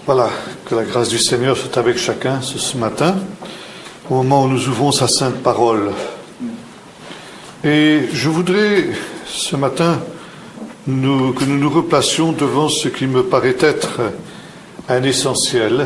Voilà, que la grâce du Seigneur soit avec chacun ce matin, au moment où nous ouvrons sa sainte parole. Et je voudrais ce matin que nous nous replacions devant ce qui me paraît être un essentiel,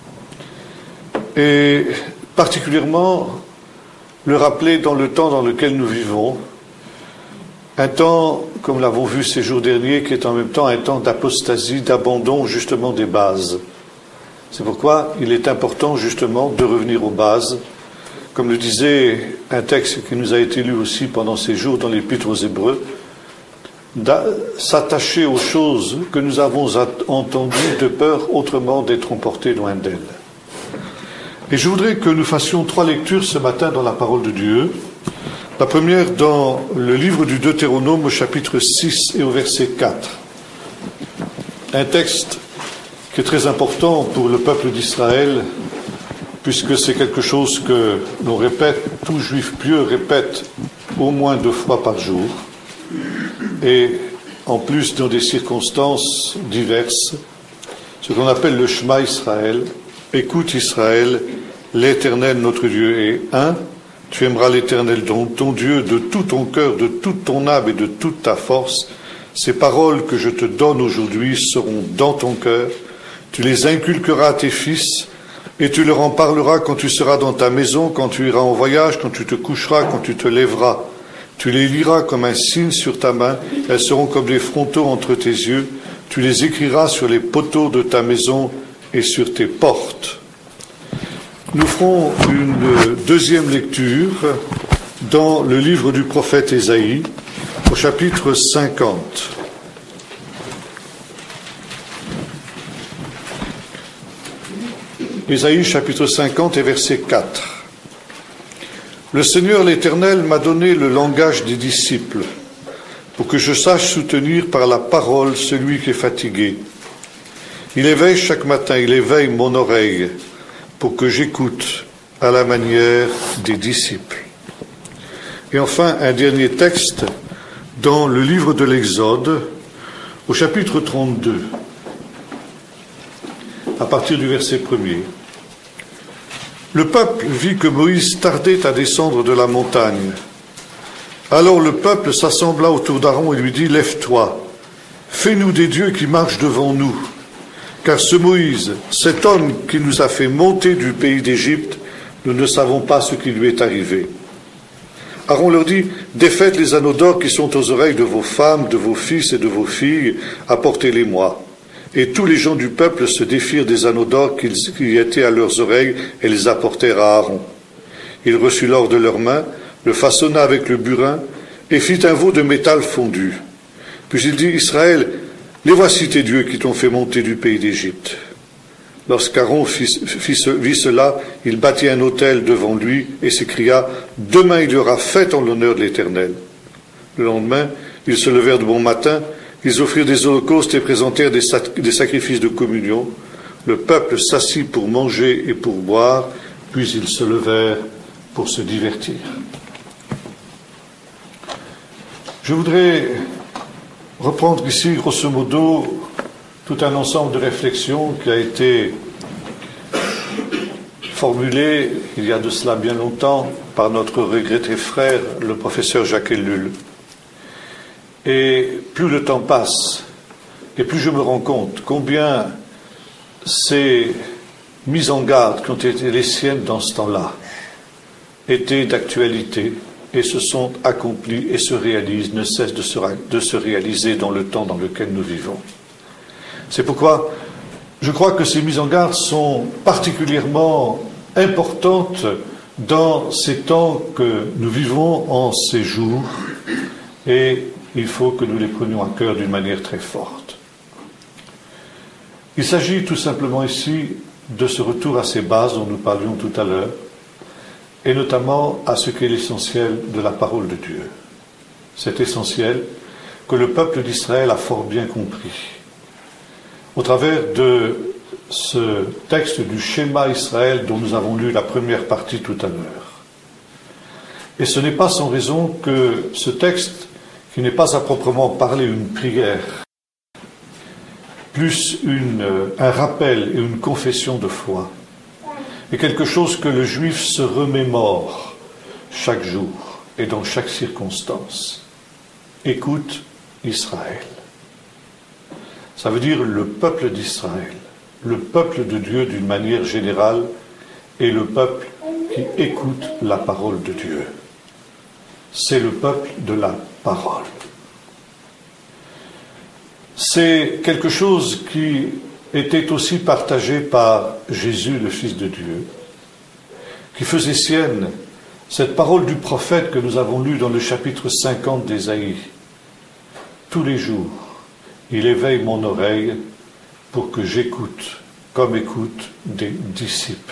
et particulièrement le rappeler dans le temps dans lequel nous vivons, un temps, comme l'avons vu ces jours derniers, qui est en même temps un temps d'apostasie, d'abandon justement des bases. C'est pourquoi il est important justement de revenir aux bases. Comme le disait un texte qui nous a été lu aussi pendant ces jours dans l'Épître aux Hébreux, s'attacher aux choses que nous avons entendues de peur autrement d'être emportés loin d'elles. Et je voudrais que nous fassions 3 lectures ce matin dans la parole de Dieu. La première dans le livre du Deutéronome au chapitre 6 et au verset 4. Un texte qui est très important pour le peuple d'Israël, puisque c'est quelque chose que l'on répète, tout juif pieux répète au moins 2 fois par jour, et en plus dans des circonstances diverses, ce qu'on appelle le Shema Israël. Écoute Israël, l'Éternel notre Dieu est un. Tu aimeras l'Éternel ton Dieu de tout ton cœur, de toute ton âme et de toute ta force. Ces paroles que je te donne aujourd'hui seront dans ton cœur. Tu les inculqueras à tes fils et tu leur en parleras quand tu seras dans ta maison, quand tu iras en voyage, quand tu te coucheras, quand tu te lèveras. Tu les liras comme un signe sur ta main. Elles seront comme des frontaux entre tes yeux. Tu les écriras sur les poteaux de ta maison et sur tes portes. Nous ferons une deuxième lecture dans le livre du prophète Ésaïe, au chapitre 50. Ésaïe, chapitre 50 et verset 4. Le Seigneur l'Éternel m'a donné le langage des disciples, pour que je sache soutenir par la parole celui qui est fatigué. Il éveille chaque matin, il éveille mon oreille, pour que j'écoute à la manière des disciples. Et enfin, un dernier texte dans le livre de l'Exode, au chapitre 32, à partir du verset 1er. Le peuple vit que Moïse tardait à descendre de la montagne. Alors le peuple s'assembla autour d'Aaron et lui dit « Lève-toi, fais-nous des dieux qui marchent devant nous. » Car ce Moïse, cet homme qui nous a fait monter du pays d'Égypte, nous ne savons pas ce qui lui est arrivé. Aaron leur dit, défaites les anneaux d'or qui sont aux oreilles de vos femmes, de vos fils et de vos filles, apportez-les-moi. Et tous les gens du peuple se défirent des anneaux d'or qui étaient à leurs oreilles et les apportèrent à Aaron. Il reçut l'or de leurs mains, le façonna avec le burin et fit un veau de métal fondu. Puis il dit, Israël, les voici tes dieux qui t'ont fait monter du pays d'Égypte. Lorsqu'Aaron vit cela, il bâtit un autel devant lui et s'écria, demain il y aura fête en l'honneur de l'Éternel. Le lendemain, ils se levèrent de bon matin, ils offrirent des holocaustes et présentèrent des sacrifices de communion. Le peuple s'assit pour manger et pour boire, puis ils se levèrent pour se divertir. Je voudrais reprendre ici, grosso modo, tout un ensemble de réflexions qui a été formulé il y a de cela bien longtemps par notre regretté frère, le professeur Jacques Ellul. Et plus le temps passe, et plus je me rends compte combien ces mises en garde qui ont été les siennes dans ce temps-là étaient d'actualité, et se sont accomplis et se réalisent, ne cessent de se réaliser dans le temps dans lequel nous vivons. C'est pourquoi je crois que ces mises en garde sont particulièrement importantes dans ces temps que nous vivons en ces jours, et il faut que nous les prenions à cœur d'une manière très forte. Il s'agit tout simplement ici de ce retour à ces bases dont nous parlions tout à l'heure, et notamment à ce qui est l'essentiel de la parole de Dieu. C'est essentiel que le peuple d'Israël a fort bien compris. Au travers de ce texte du Shema Israël dont nous avons lu la première partie tout à l'heure. Et ce n'est pas sans raison que ce texte, qui n'est pas à proprement parler une prière, plus un rappel et une confession de foi, et quelque chose que le juif se remémore chaque jour et dans chaque circonstance. Écoute Israël. Ça veut dire le peuple d'Israël, le peuple de Dieu d'une manière générale, et le peuple qui écoute la parole de Dieu. C'est le peuple de la parole. C'est quelque chose qui était aussi partagé par Jésus, le Fils de Dieu, qui faisait sienne cette parole du prophète que nous avons lue dans le chapitre 50 d'Ésaïe. Tous les jours, il éveille mon oreille pour que j'écoute, comme écoutent des disciples.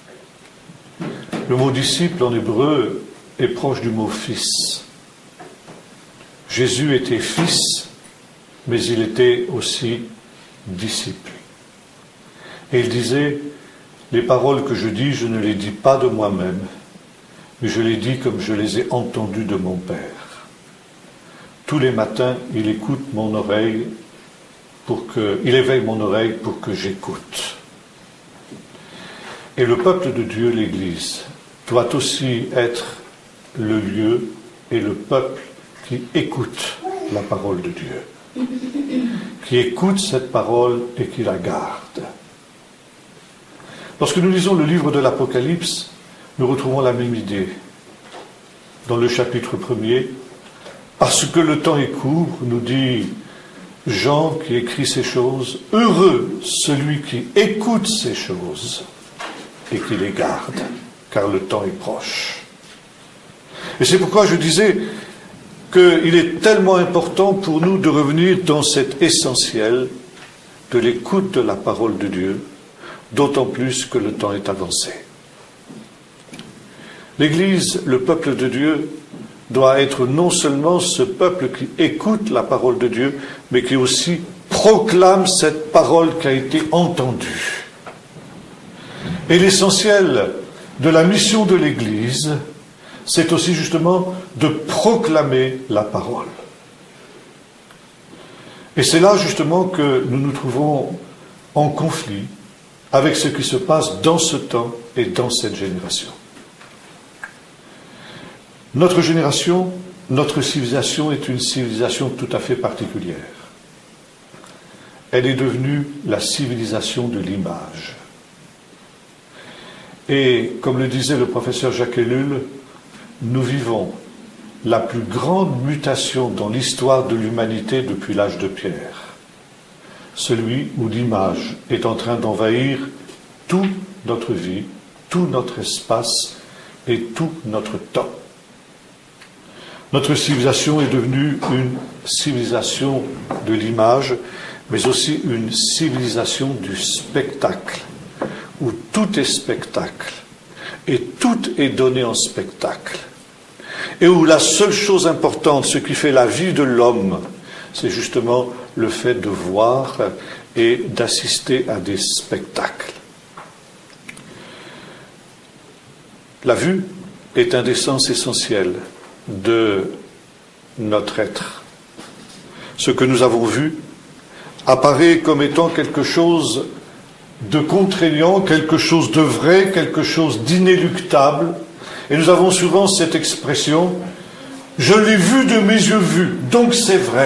Le mot disciple en hébreu est proche du mot fils. Jésus était fils, mais il était aussi disciple. Et il disait, les paroles que je dis, je ne les dis pas de moi-même, mais je les dis comme je les ai entendues de mon Père. Tous les matins, il écoute mon oreille il éveille mon oreille pour que j'écoute. Et le peuple de Dieu, l'Église, doit aussi être le lieu et le peuple qui écoute la parole de Dieu, qui écoute cette parole et qui la garde. Lorsque nous lisons le livre de l'Apocalypse, nous retrouvons la même idée. Dans le chapitre 1er, parce que le temps est court, nous dit Jean qui écrit ces choses, heureux celui qui écoute ces choses et qui les garde, car le temps est proche. Et c'est pourquoi je disais qu'il est tellement important pour nous de revenir dans cet essentiel de l'écoute de la parole de Dieu, d'autant plus que le temps est avancé. L'Église, le peuple de Dieu, doit être non seulement ce peuple qui écoute la parole de Dieu, mais qui aussi proclame cette parole qui a été entendue. Et l'essentiel de la mission de l'Église, c'est aussi justement de proclamer la parole. Et c'est là justement que nous nous trouvons en conflit avec ce qui se passe dans ce temps et dans cette génération. Notre génération, notre civilisation est une civilisation tout à fait particulière. Elle est devenue la civilisation de l'image. Et comme le disait le professeur Jacques Ellul, nous vivons la plus grande mutation dans l'histoire de l'humanité depuis l'âge de pierre. Celui où l'image est en train d'envahir toute notre vie, tout notre espace et tout notre temps. Notre civilisation est devenue une civilisation de l'image, mais aussi une civilisation du spectacle, où tout est spectacle, et tout est donné en spectacle, et où la seule chose importante, ce qui fait la vie de l'homme, c'est justement le fait de voir et d'assister à des spectacles. La vue est un des sens essentiels de notre être. Ce que nous avons vu apparaît comme étant quelque chose de contraignant, quelque chose de vrai, quelque chose d'inéluctable. Et nous avons souvent cette expression « je l'ai vu de mes yeux vus, donc c'est vrai ».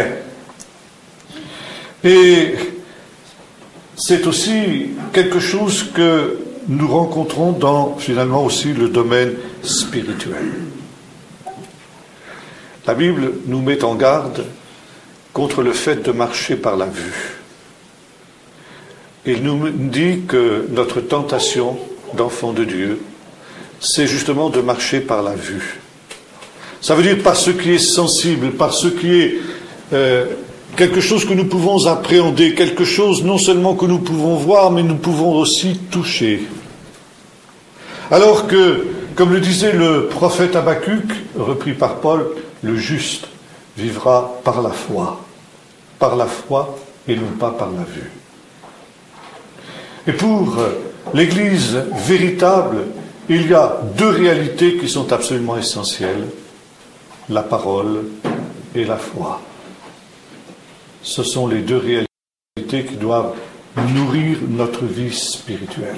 Et c'est aussi quelque chose que nous rencontrons dans, finalement, aussi le domaine spirituel. La Bible nous met en garde contre le fait de marcher par la vue. Il nous dit que notre tentation d'enfant de Dieu, c'est justement de marcher par la vue. Ça veut dire par ce qui est sensible, par ce qui est quelque chose que nous pouvons appréhender, quelque chose non seulement que nous pouvons voir, mais nous pouvons aussi toucher. Alors que, comme le disait le prophète Habakkuk, repris par Paul, le juste vivra par la foi et non pas par la vue. Et pour l'Église véritable, il y a deux réalités qui sont absolument essentielles, la parole et la foi. Ce sont les deux réalités vérités qui doivent nourrir notre vie spirituelle.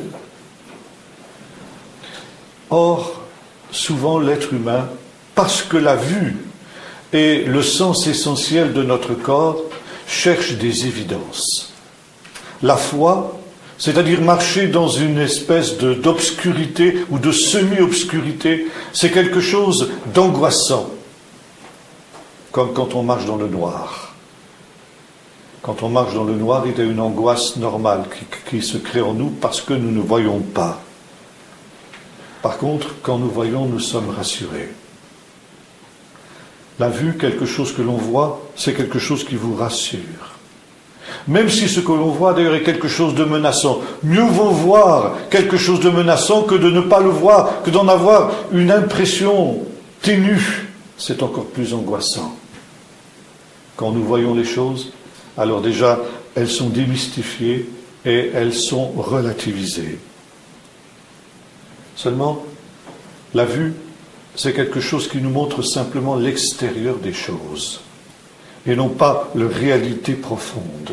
Or, souvent l'être humain, parce que la vue est le sens essentiel de notre corps, cherche des évidences. La foi, c'est-à-dire marcher dans une espèce d'obscurité ou de semi-obscurité, c'est quelque chose d'angoissant, comme quand on marche dans le noir. Quand on marche dans le noir, il y a une angoisse normale qui se crée en nous parce que nous ne voyons pas. Par contre, quand nous voyons, nous sommes rassurés. La vue, quelque chose que l'on voit, c'est quelque chose qui vous rassure. Même si ce que l'on voit d'ailleurs est quelque chose de menaçant. Mieux vaut voir quelque chose de menaçant que de ne pas le voir, que d'en avoir une impression ténue. C'est encore plus angoissant. Quand nous voyons les choses, alors déjà, elles sont démystifiées et elles sont relativisées. Seulement, la vue, c'est quelque chose qui nous montre simplement l'extérieur des choses, et non pas leur réalité profonde.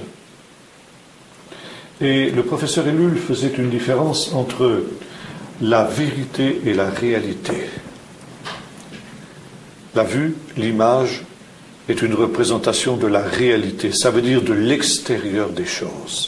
Et le professeur Ellul faisait une différence entre la vérité et la réalité. La vue, l'image, est une représentation de la réalité, ça veut dire de l'extérieur des choses.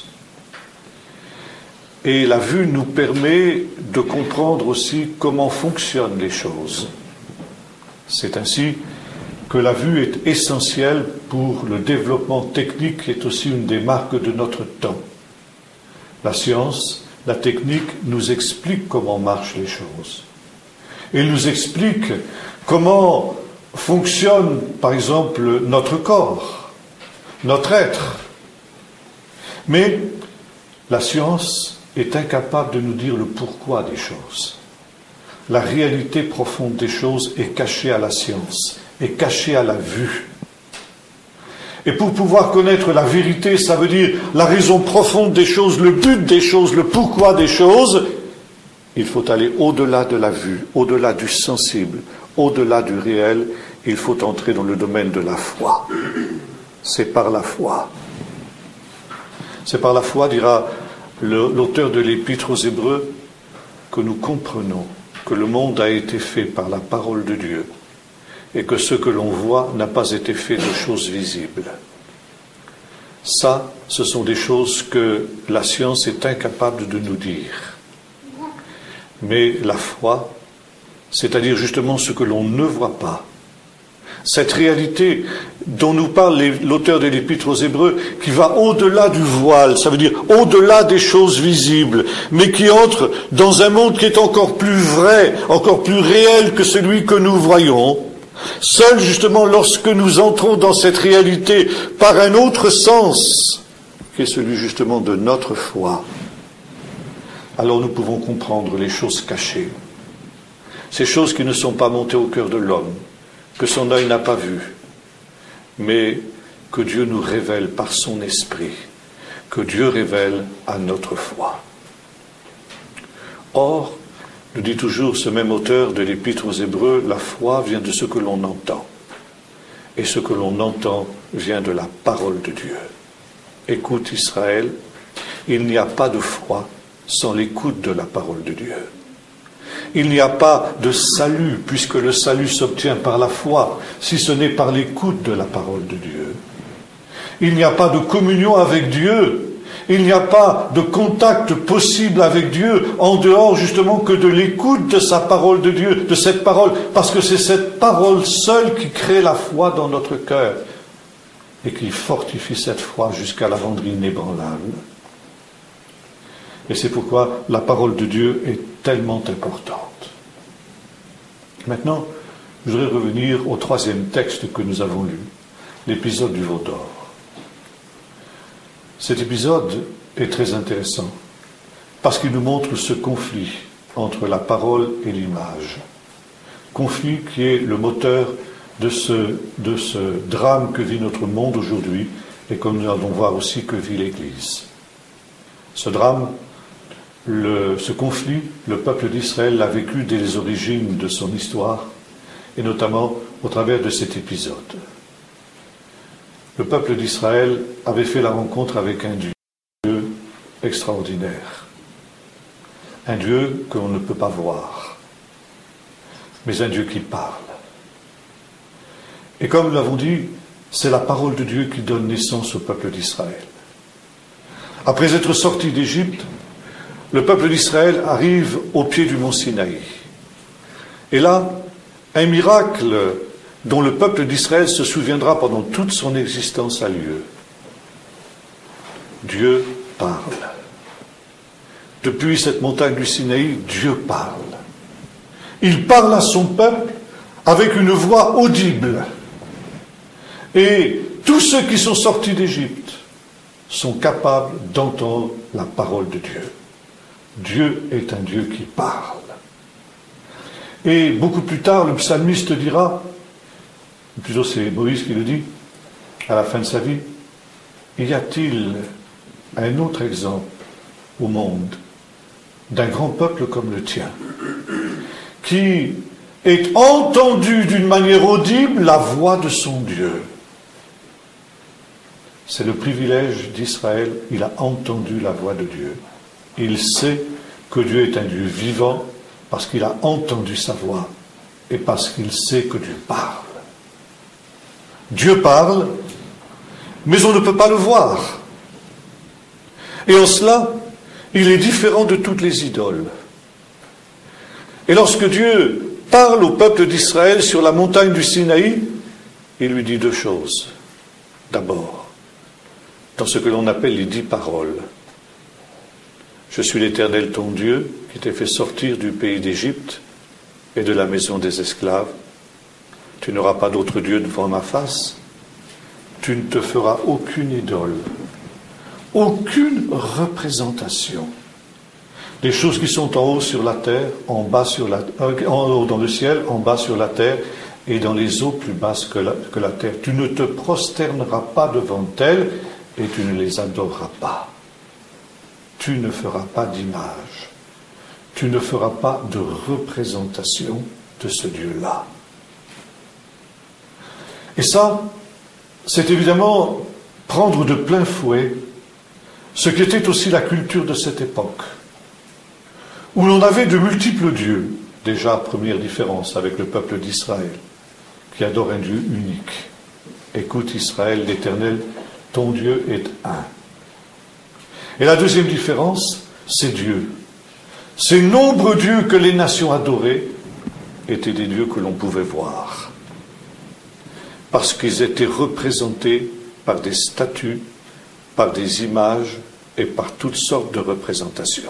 Et la vue nous permet de comprendre aussi comment fonctionnent les choses. C'est ainsi que la vue est essentielle pour le développement technique qui est aussi une des marques de notre temps. La science, la technique nous explique comment marchent les choses. Il nous explique comment fonctionne, par exemple, notre corps, notre être. Mais la science est incapable de nous dire le pourquoi des choses. La réalité profonde des choses est cachée à la science, est cachée à la vue. Et pour pouvoir connaître la vérité, ça veut dire la raison profonde des choses, le but des choses, le pourquoi des choses, il faut aller au-delà de la vue, au-delà du sensible, au-delà du réel, il faut entrer dans le domaine de la foi. C'est par la foi. C'est par la foi, dira l'auteur de l'Épître aux Hébreux, que nous comprenons que le monde a été fait par la parole de Dieu et que ce que l'on voit n'a pas été fait de choses visibles. Ça, ce sont des choses que la science est incapable de nous dire. Mais la foi, c'est-à-dire justement ce que l'on ne voit pas, cette réalité dont nous parle l'auteur de l'Épître aux Hébreux, qui va au-delà du voile, ça veut dire au-delà des choses visibles, mais qui entre dans un monde qui est encore plus vrai, encore plus réel que celui que nous voyons. Seul justement lorsque nous entrons dans cette réalité par un autre sens, qui est celui justement de notre foi, alors nous pouvons comprendre les choses cachées, ces choses qui ne sont pas montées au cœur de l'homme, que son œil n'a pas vu, mais que Dieu nous révèle par son esprit, que Dieu révèle à notre foi. Or, nous dit toujours ce même auteur de l'Épître aux Hébreux, la foi vient de ce que l'on entend. Et ce que l'on entend vient de la parole de Dieu. Écoute Israël, il n'y a pas de foi sans l'écoute de la parole de Dieu. Il n'y a pas de salut, puisque le salut s'obtient par la foi, si ce n'est par l'écoute de la parole de Dieu. Il n'y a pas de communion avec Dieu, il n'y a pas de contact possible avec Dieu, en dehors justement que de l'écoute de sa parole de Dieu, de cette parole, parce que c'est cette parole seule qui crée la foi dans notre cœur, et qui fortifie cette foi jusqu'à la rendre inébranlable. Et c'est pourquoi la parole de Dieu est tellement importante. Maintenant, je voudrais revenir au troisième texte que nous avons lu, l'épisode du veau d'or. Cet épisode est très intéressant parce qu'il nous montre ce conflit entre la parole et l'image. Conflit qui est le moteur de ce drame que vit notre monde aujourd'hui et comme nous allons voir aussi que vit l'Église. Ce drame, ce conflit, le peuple d'Israël l'a vécu dès les origines de son histoire, et notamment au travers de cet épisode. Le peuple d'Israël avait fait la rencontre avec un Dieu. extraordinaire. Un Dieu que l'on ne peut pas voir, mais un Dieu qui parle. Et comme nous l'avons dit, c'est la parole de Dieu qui donne naissance au peuple d'Israël. Après être sorti d'Égypte, le peuple d'Israël arrive au pied du mont Sinaï. Et là, un miracle dont le peuple d'Israël se souviendra pendant toute son existence a lieu. Dieu parle. Depuis cette montagne du Sinaï, Dieu parle. Il parle à son peuple avec une voix audible. Et tous ceux qui sont sortis d'Égypte sont capables d'entendre la parole de Dieu. Dieu est un Dieu qui parle. Et beaucoup plus tard, le psalmiste dira, plutôt c'est Moïse qui le dit, à la fin de sa vie, y a-t-il un autre exemple au monde d'un grand peuple comme le tien, qui est entendu d'une manière audible la voix de son Dieu? C'est le privilège d'Israël, il a entendu la voix de Dieu. Il sait que Dieu est un Dieu vivant parce qu'il a entendu sa voix et parce qu'il sait que Dieu parle. Dieu parle, mais on ne peut pas le voir. Et en cela, il est différent de toutes les idoles. Et lorsque Dieu parle au peuple d'Israël sur la montagne du Sinaï, il lui dit deux choses. D'abord, dans ce que l'on appelle les 10 paroles. Je suis l'Éternel ton Dieu, qui t'ai fait sortir du pays d'Égypte et de la maison des esclaves. Tu n'auras pas d'autre Dieu devant ma face. Tu ne te feras aucune idole, aucune représentation. Les choses qui sont en haut sur la terre, en haut dans le ciel, en bas sur la terre, et dans les eaux plus basses que la terre. Tu ne te prosterneras pas devant elles, et tu ne les adoreras pas. Tu ne feras pas d'image. Tu ne feras pas de représentation de ce Dieu-là. Et ça, c'est évidemment prendre de plein fouet ce qui était aussi la culture de cette époque, où l'on avait de multiples dieux. Déjà, première différence avec le peuple d'Israël, qui adore un Dieu unique. Écoute Israël, l'Éternel, ton Dieu est un. Et la deuxième différence, c'est Dieu. Ces nombreux dieux que les nations adoraient étaient des dieux que l'on pouvait voir. Parce qu'ils étaient représentés par des statues, par des images et par toutes sortes de représentations.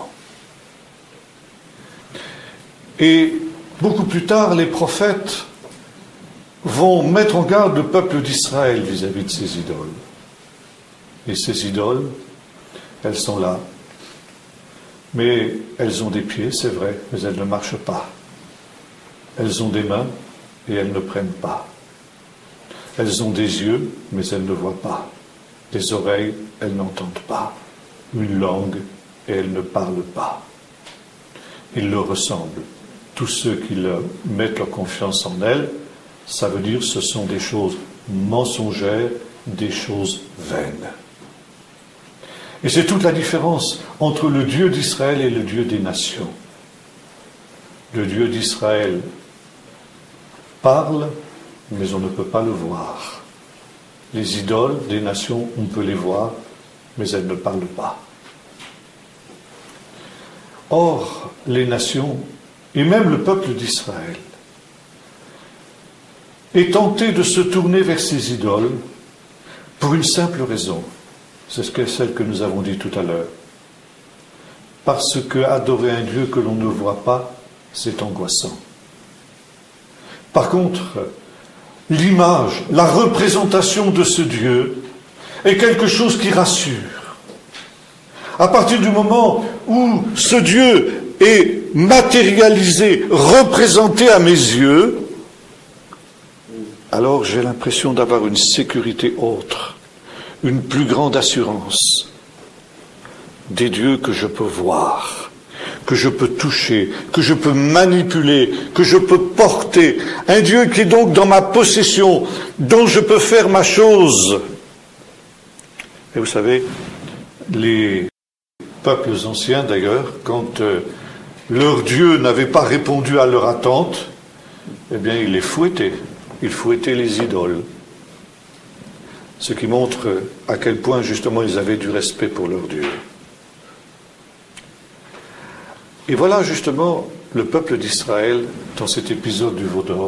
Et beaucoup plus tard, les prophètes vont mettre en garde le peuple d'Israël vis-à-vis de ces idoles. Et ces idoles, elles sont là. Mais elles ont des pieds, c'est vrai, mais elles ne marchent pas. Elles ont des mains et elles ne prennent pas. Elles ont des yeux, mais elles ne voient pas. Des oreilles, elles n'entendent pas. Une langue, et elles ne parlent pas. Ils leur ressemblent. Tous ceux qui mettent leur confiance en elles, ça veut dire que ce sont des choses mensongères, des choses vaines. Et c'est toute la différence entre le Dieu d'Israël et le Dieu des nations. Le Dieu d'Israël parle, mais on ne peut pas le voir. Les idoles des nations, on peut les voir, mais elles ne parlent pas. Or, les nations, et même le peuple d'Israël, est tenté de se tourner vers ces idoles pour une simple raison. C'est celle que nous avons dit tout à l'heure. Parce que adorer un Dieu que l'on ne voit pas, c'est angoissant. Par contre, l'image, la représentation de ce Dieu est quelque chose qui rassure. À partir du moment où ce Dieu est matérialisé, représenté à mes yeux, alors j'ai l'impression d'avoir une sécurité autre, une plus grande assurance des dieux que je peux voir, que je peux toucher, que je peux manipuler, que je peux porter. Un Dieu qui est donc dans ma possession, dont je peux faire ma chose. Et vous savez, les peuples anciens d'ailleurs, quand leur Dieu n'avait pas répondu à leur attente, eh bien ils les fouettaient. Ils fouettaient les idoles. Ce qui montre à quel point justement ils avaient du respect pour leur Dieu. Et voilà justement le peuple d'Israël, dans cet épisode du veau d'or,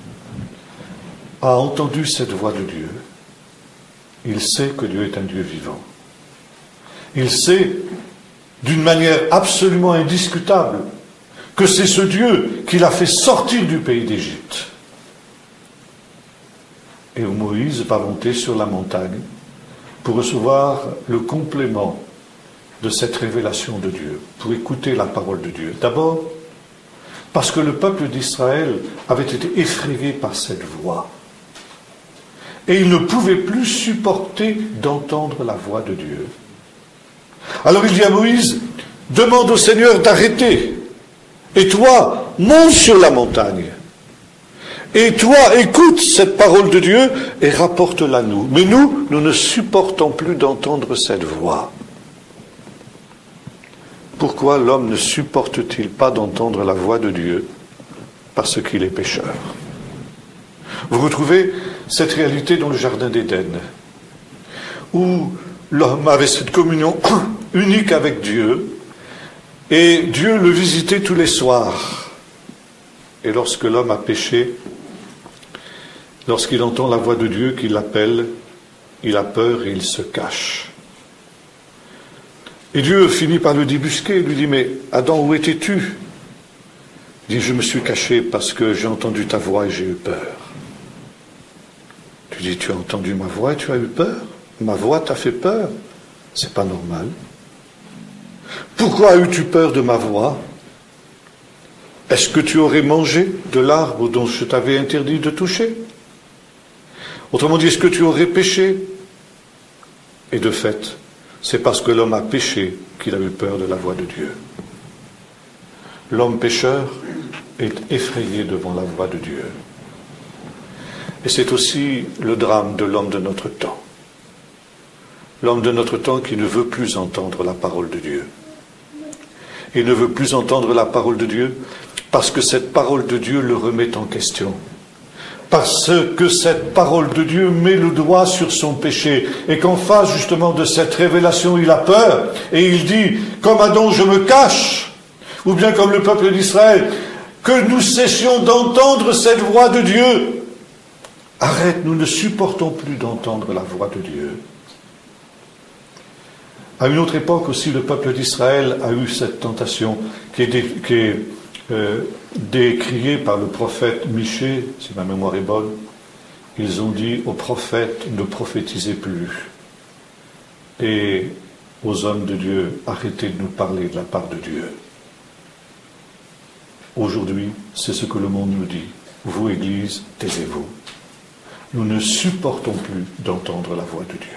a entendu cette voix de Dieu. Il sait que Dieu est un Dieu vivant. Il sait, d'une manière absolument indiscutable, que c'est ce Dieu qui l'a fait sortir du pays d'Égypte. Et Moïse va monter sur la montagne pour recevoir le complément de cette révélation de Dieu, pour écouter la parole de Dieu. D'abord, parce que le peuple d'Israël avait été effrayé par cette voix. Et il ne pouvait plus supporter d'entendre la voix de Dieu. Alors il dit à Moïse, demande au Seigneur d'arrêter. Et toi, monte sur la montagne. Et toi, écoute cette parole de Dieu et rapporte-la nous. Mais nous ne supportons plus d'entendre cette voix. Pourquoi l'homme ne supporte-t-il pas d'entendre la voix de Dieu? Parce qu'il est pécheur. Vous retrouvez cette réalité dans le Jardin d'Éden, où l'homme avait cette communion unique avec Dieu, et Dieu le visitait tous les soirs. Et lorsque l'homme a péché, lorsqu'il entend la voix de Dieu qui l'appelle, il a peur et il se cache. Et Dieu finit par le débusquer et lui dit, mais Adam, où étais-tu? Il dit, je me suis caché parce que j'ai entendu ta voix et j'ai eu peur. Tu dis, tu as entendu ma voix et tu as eu peur? Ma voix t'a fait peur? C'est pas normal. Pourquoi as-tu peur de ma voix? Est-ce que tu aurais mangé de l'arbre dont je t'avais interdit de toucher? Autrement dit, est-ce que tu aurais péché? Et de fait, c'est parce que l'homme a péché qu'il a eu peur de la voix de Dieu. L'homme pécheur est effrayé devant la voix de Dieu. Et c'est aussi le drame de l'homme de notre temps. L'homme de notre temps qui ne veut plus entendre la parole de Dieu. Il ne veut plus entendre la parole de Dieu parce que cette parole de Dieu le remet en question. Parce que cette parole de Dieu met le doigt sur son péché. Et qu'en face justement de cette révélation, il a peur. Et il dit, comme Adam, je me cache. Ou bien comme le peuple d'Israël, que nous cessions d'entendre cette voix de Dieu. Arrête, nous ne supportons plus d'entendre la voix de Dieu. À une autre époque aussi, le peuple d'Israël a eu cette tentation qui est décriée par le prophète Michée, si ma mémoire est bonne. Ils ont dit aux prophètes, ne prophétisez plus. Et aux hommes de Dieu, arrêtez de nous parler de la part de Dieu. Aujourd'hui, c'est ce que le monde nous dit. Vous, Église, taisez-vous. Nous ne supportons plus d'entendre la voix de Dieu.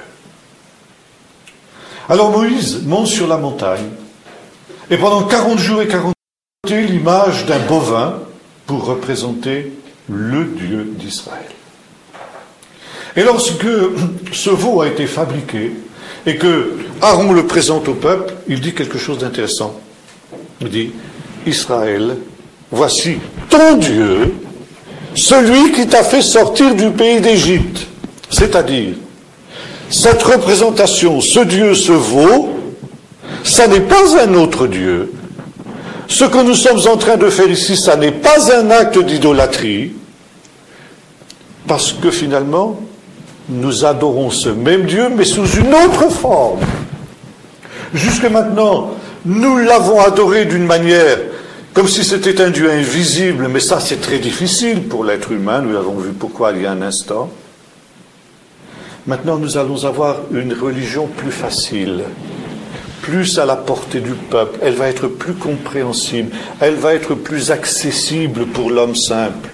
Alors Moïse monte sur la montagne, et pendant 40 jours et 40 nuits, l'image d'un bovin pour représenter le Dieu d'Israël. Et lorsque ce veau a été fabriqué, et que Aaron le présente au peuple, il dit quelque chose d'intéressant. Il dit, Israël, voici ton Dieu, celui qui t'a fait sortir du pays d'Égypte. C'est-à-dire, cette représentation, ce Dieu, ce veau, ça n'est pas un autre Dieu. Ce que nous sommes en train de faire ici, ça n'est pas un acte d'idolâtrie, parce que finalement, nous adorons ce même Dieu, mais sous une autre forme. Jusque maintenant, nous l'avons adoré d'une manière comme si c'était un Dieu invisible, mais ça c'est très difficile pour l'être humain, nous l'avons vu pourquoi il y a un instant. Maintenant, nous allons avoir une religion plus facile, plus à la portée du peuple. Elle va être plus compréhensible, elle va être plus accessible pour l'homme simple.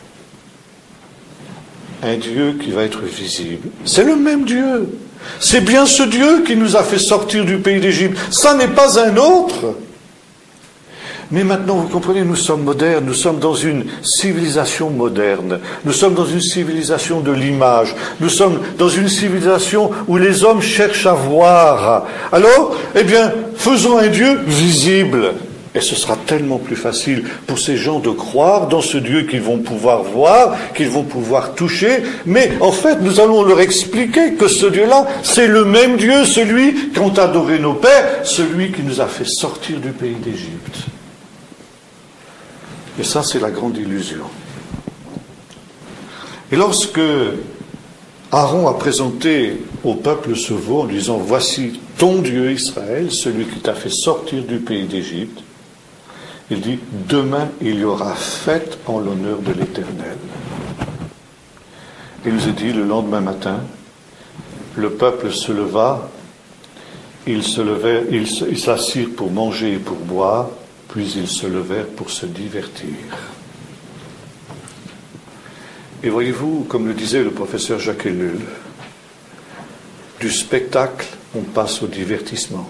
Un Dieu qui va être visible. C'est le même Dieu. C'est bien ce Dieu qui nous a fait sortir du pays d'Égypte. Ça n'est pas un autre. Mais maintenant, vous comprenez, nous sommes modernes, nous sommes dans une civilisation moderne, nous sommes dans une civilisation de l'image, nous sommes dans une civilisation où les hommes cherchent à voir. Alors, eh bien, faisons un Dieu visible. Et ce sera tellement plus facile pour ces gens de croire dans ce Dieu qu'ils vont pouvoir voir, qu'ils vont pouvoir toucher. Mais en fait, nous allons leur expliquer que ce Dieu-là, c'est le même Dieu, celui qu'ont adoré nos pères, celui qui nous a fait sortir du pays d'Égypte. Et ça, c'est la grande illusion. Et lorsque Aaron a présenté au peuple ce veau en disant « Voici ton Dieu Israël, celui qui t'a fait sortir du pays d'Égypte », il dit « Demain, il y aura fête en l'honneur de l'Éternel. » Il nous est dit le lendemain matin, le peuple se leva, ils s'assirent pour manger et pour boire, puis ils se levèrent pour se divertir. Et voyez-vous, comme le disait le professeur Jacques Ellul, du spectacle, on passe au divertissement.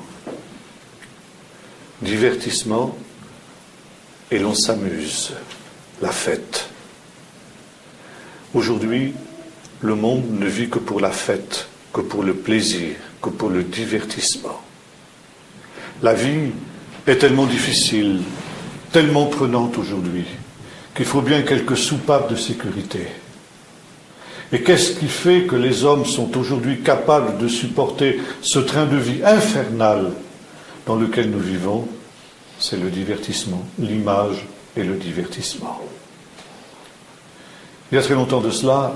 Divertissement, et l'on s'amuse, la fête. Aujourd'hui, le monde ne vit que pour la fête, que pour le plaisir, que pour le divertissement. La vie est tellement difficile, tellement prenante aujourd'hui, qu'il faut bien quelques soupapes de sécurité. Et qu'est-ce qui fait que les hommes sont aujourd'hui capables de supporter ce train de vie infernal dans lequel nous vivons? C'est le divertissement, l'image et le divertissement. Il y a très longtemps de cela,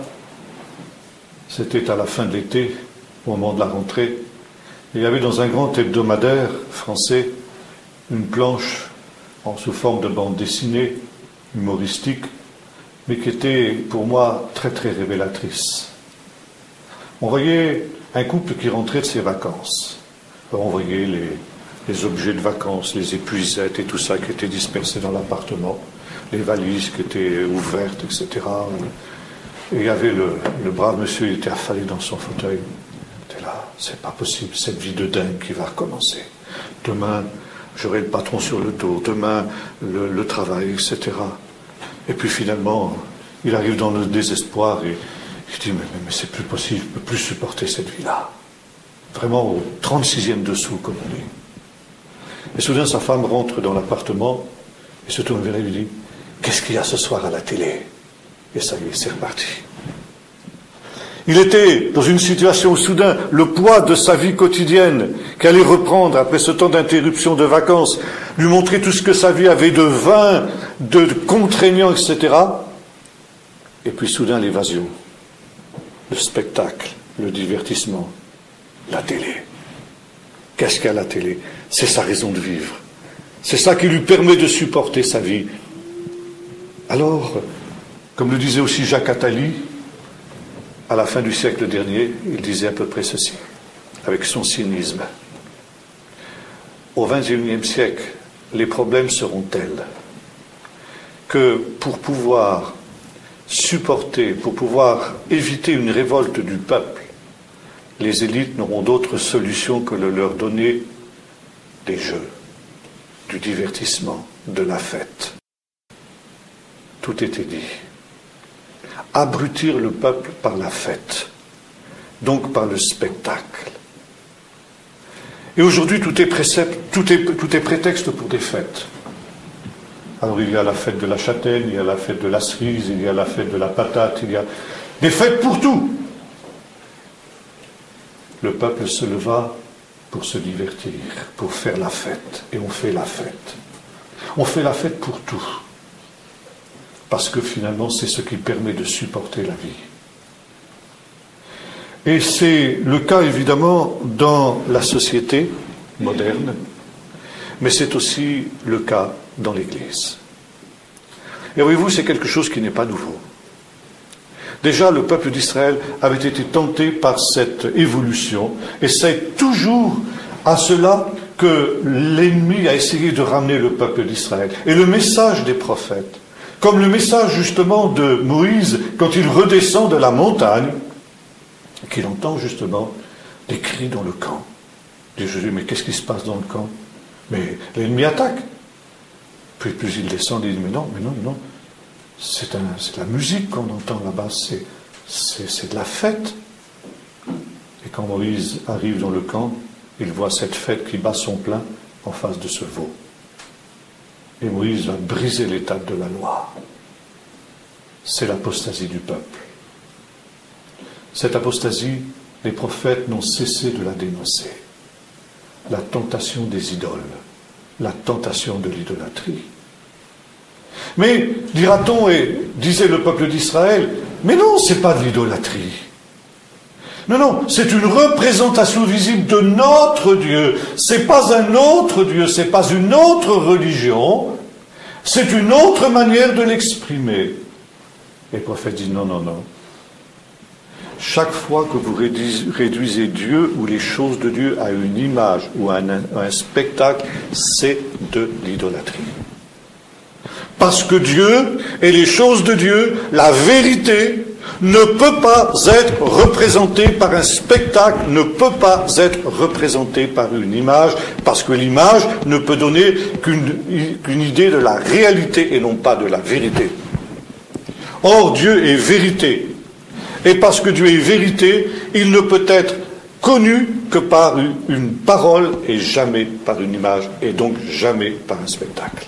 c'était à la fin de l'été, au moment de la rentrée, il y avait dans un grand hebdomadaire français une planche sous forme de bande dessinée, humoristique, mais qui était pour moi très très révélatrice. On voyait un couple qui rentrait de ses vacances. Alors on voyait les objets de vacances, les épuisettes et tout ça qui étaient dispersés dans l'appartement, les valises qui étaient ouvertes, etc. Et il y avait le brave monsieur, il était affalé dans son fauteuil. Il était là, c'est pas possible, cette vie de dingue qui va recommencer. Demain, j'aurai le patron sur le dos, demain, le travail, etc. Et puis finalement, il arrive dans le désespoir et il dit, mais c'est plus possible, je ne peux plus supporter cette vie-là. Vraiment au 36e dessous, comme on dit. Et soudain, sa femme rentre dans l'appartement et se tourne vers elle et lui dit, qu'est-ce qu'il y a ce soir à la télé? Et ça y est, c'est reparti. Il était dans une situation où soudain, le poids de sa vie quotidienne, qui allait reprendre après ce temps d'interruption de vacances, lui montrer tout ce que sa vie avait de vain, de contraignant, etc. Et puis soudain, l'évasion, le spectacle, le divertissement, la télé. Qu'est-ce qu'il y a à la télé? C'est sa raison de vivre. C'est ça qui lui permet de supporter sa vie. Alors, comme le disait aussi Jacques Attali, à la fin du siècle dernier, il disait à peu près ceci, avec son cynisme. Au XXIe siècle, les problèmes seront tels que pour pouvoir supporter, pour pouvoir éviter une révolte du peuple, les élites n'auront d'autre solution que de leur donner des jeux, du divertissement, de la fête. Tout était dit. Abrutir le peuple par la fête, donc par le spectacle. Et aujourd'hui, tout est prétexte pour des fêtes. Alors il y a la fête de la châtaigne, il y a la fête de la cerise, il y a la fête de la patate, il y a des fêtes pour tout. Le peuple se leva pour se divertir, pour faire la fête. Et on fait la fête. On fait la fête pour tout. Parce que finalement, c'est ce qui permet de supporter la vie. Et c'est le cas, évidemment, dans la société moderne, mais c'est aussi le cas dans l'Église. Et voyez-vous, c'est quelque chose qui n'est pas nouveau. Déjà, le peuple d'Israël avait été tenté par cette évolution, et c'est toujours à cela que l'ennemi a essayé de ramener le peuple d'Israël. Et le message des prophètes, comme le message justement de Moïse, quand il redescend de la montagne, qu'il entend justement des cris dans le camp. Il dit Jésus, mais qu'est-ce qui se passe dans le camp? Mais l'ennemi attaque. Puis plus il descend, il dit, mais non, c'est la musique qu'on entend là-bas, c'est de la fête. Et quand Moïse arrive dans le camp, il voit cette fête qui bat son plein en face de ce veau. Et Moïse va briser l'étape de la loi. C'est l'apostasie du peuple. Cette apostasie, les prophètes n'ont cessé de la dénoncer. La tentation des idoles, la tentation de l'idolâtrie. Mais, dira-t-on, et disait le peuple d'Israël, mais non, c'est pas de l'idolâtrie. Non, c'est une représentation visible de notre Dieu. C'est pas un autre Dieu, c'est pas une autre religion, c'est une autre manière de l'exprimer. Et le prophète dit non. Chaque fois que vous réduisez Dieu ou les choses de Dieu à une image ou à un spectacle, c'est de l'idolâtrie. Parce que Dieu et les choses de Dieu, la vérité, ne peut pas être représentée par un spectacle, ne peut pas être représentée par une image, parce que l'image ne peut donner qu'une idée de la réalité et non pas de la vérité. Or, Dieu est vérité. Et parce que Dieu est vérité, il ne peut être connu que par une parole et jamais par une image, et donc jamais par un spectacle.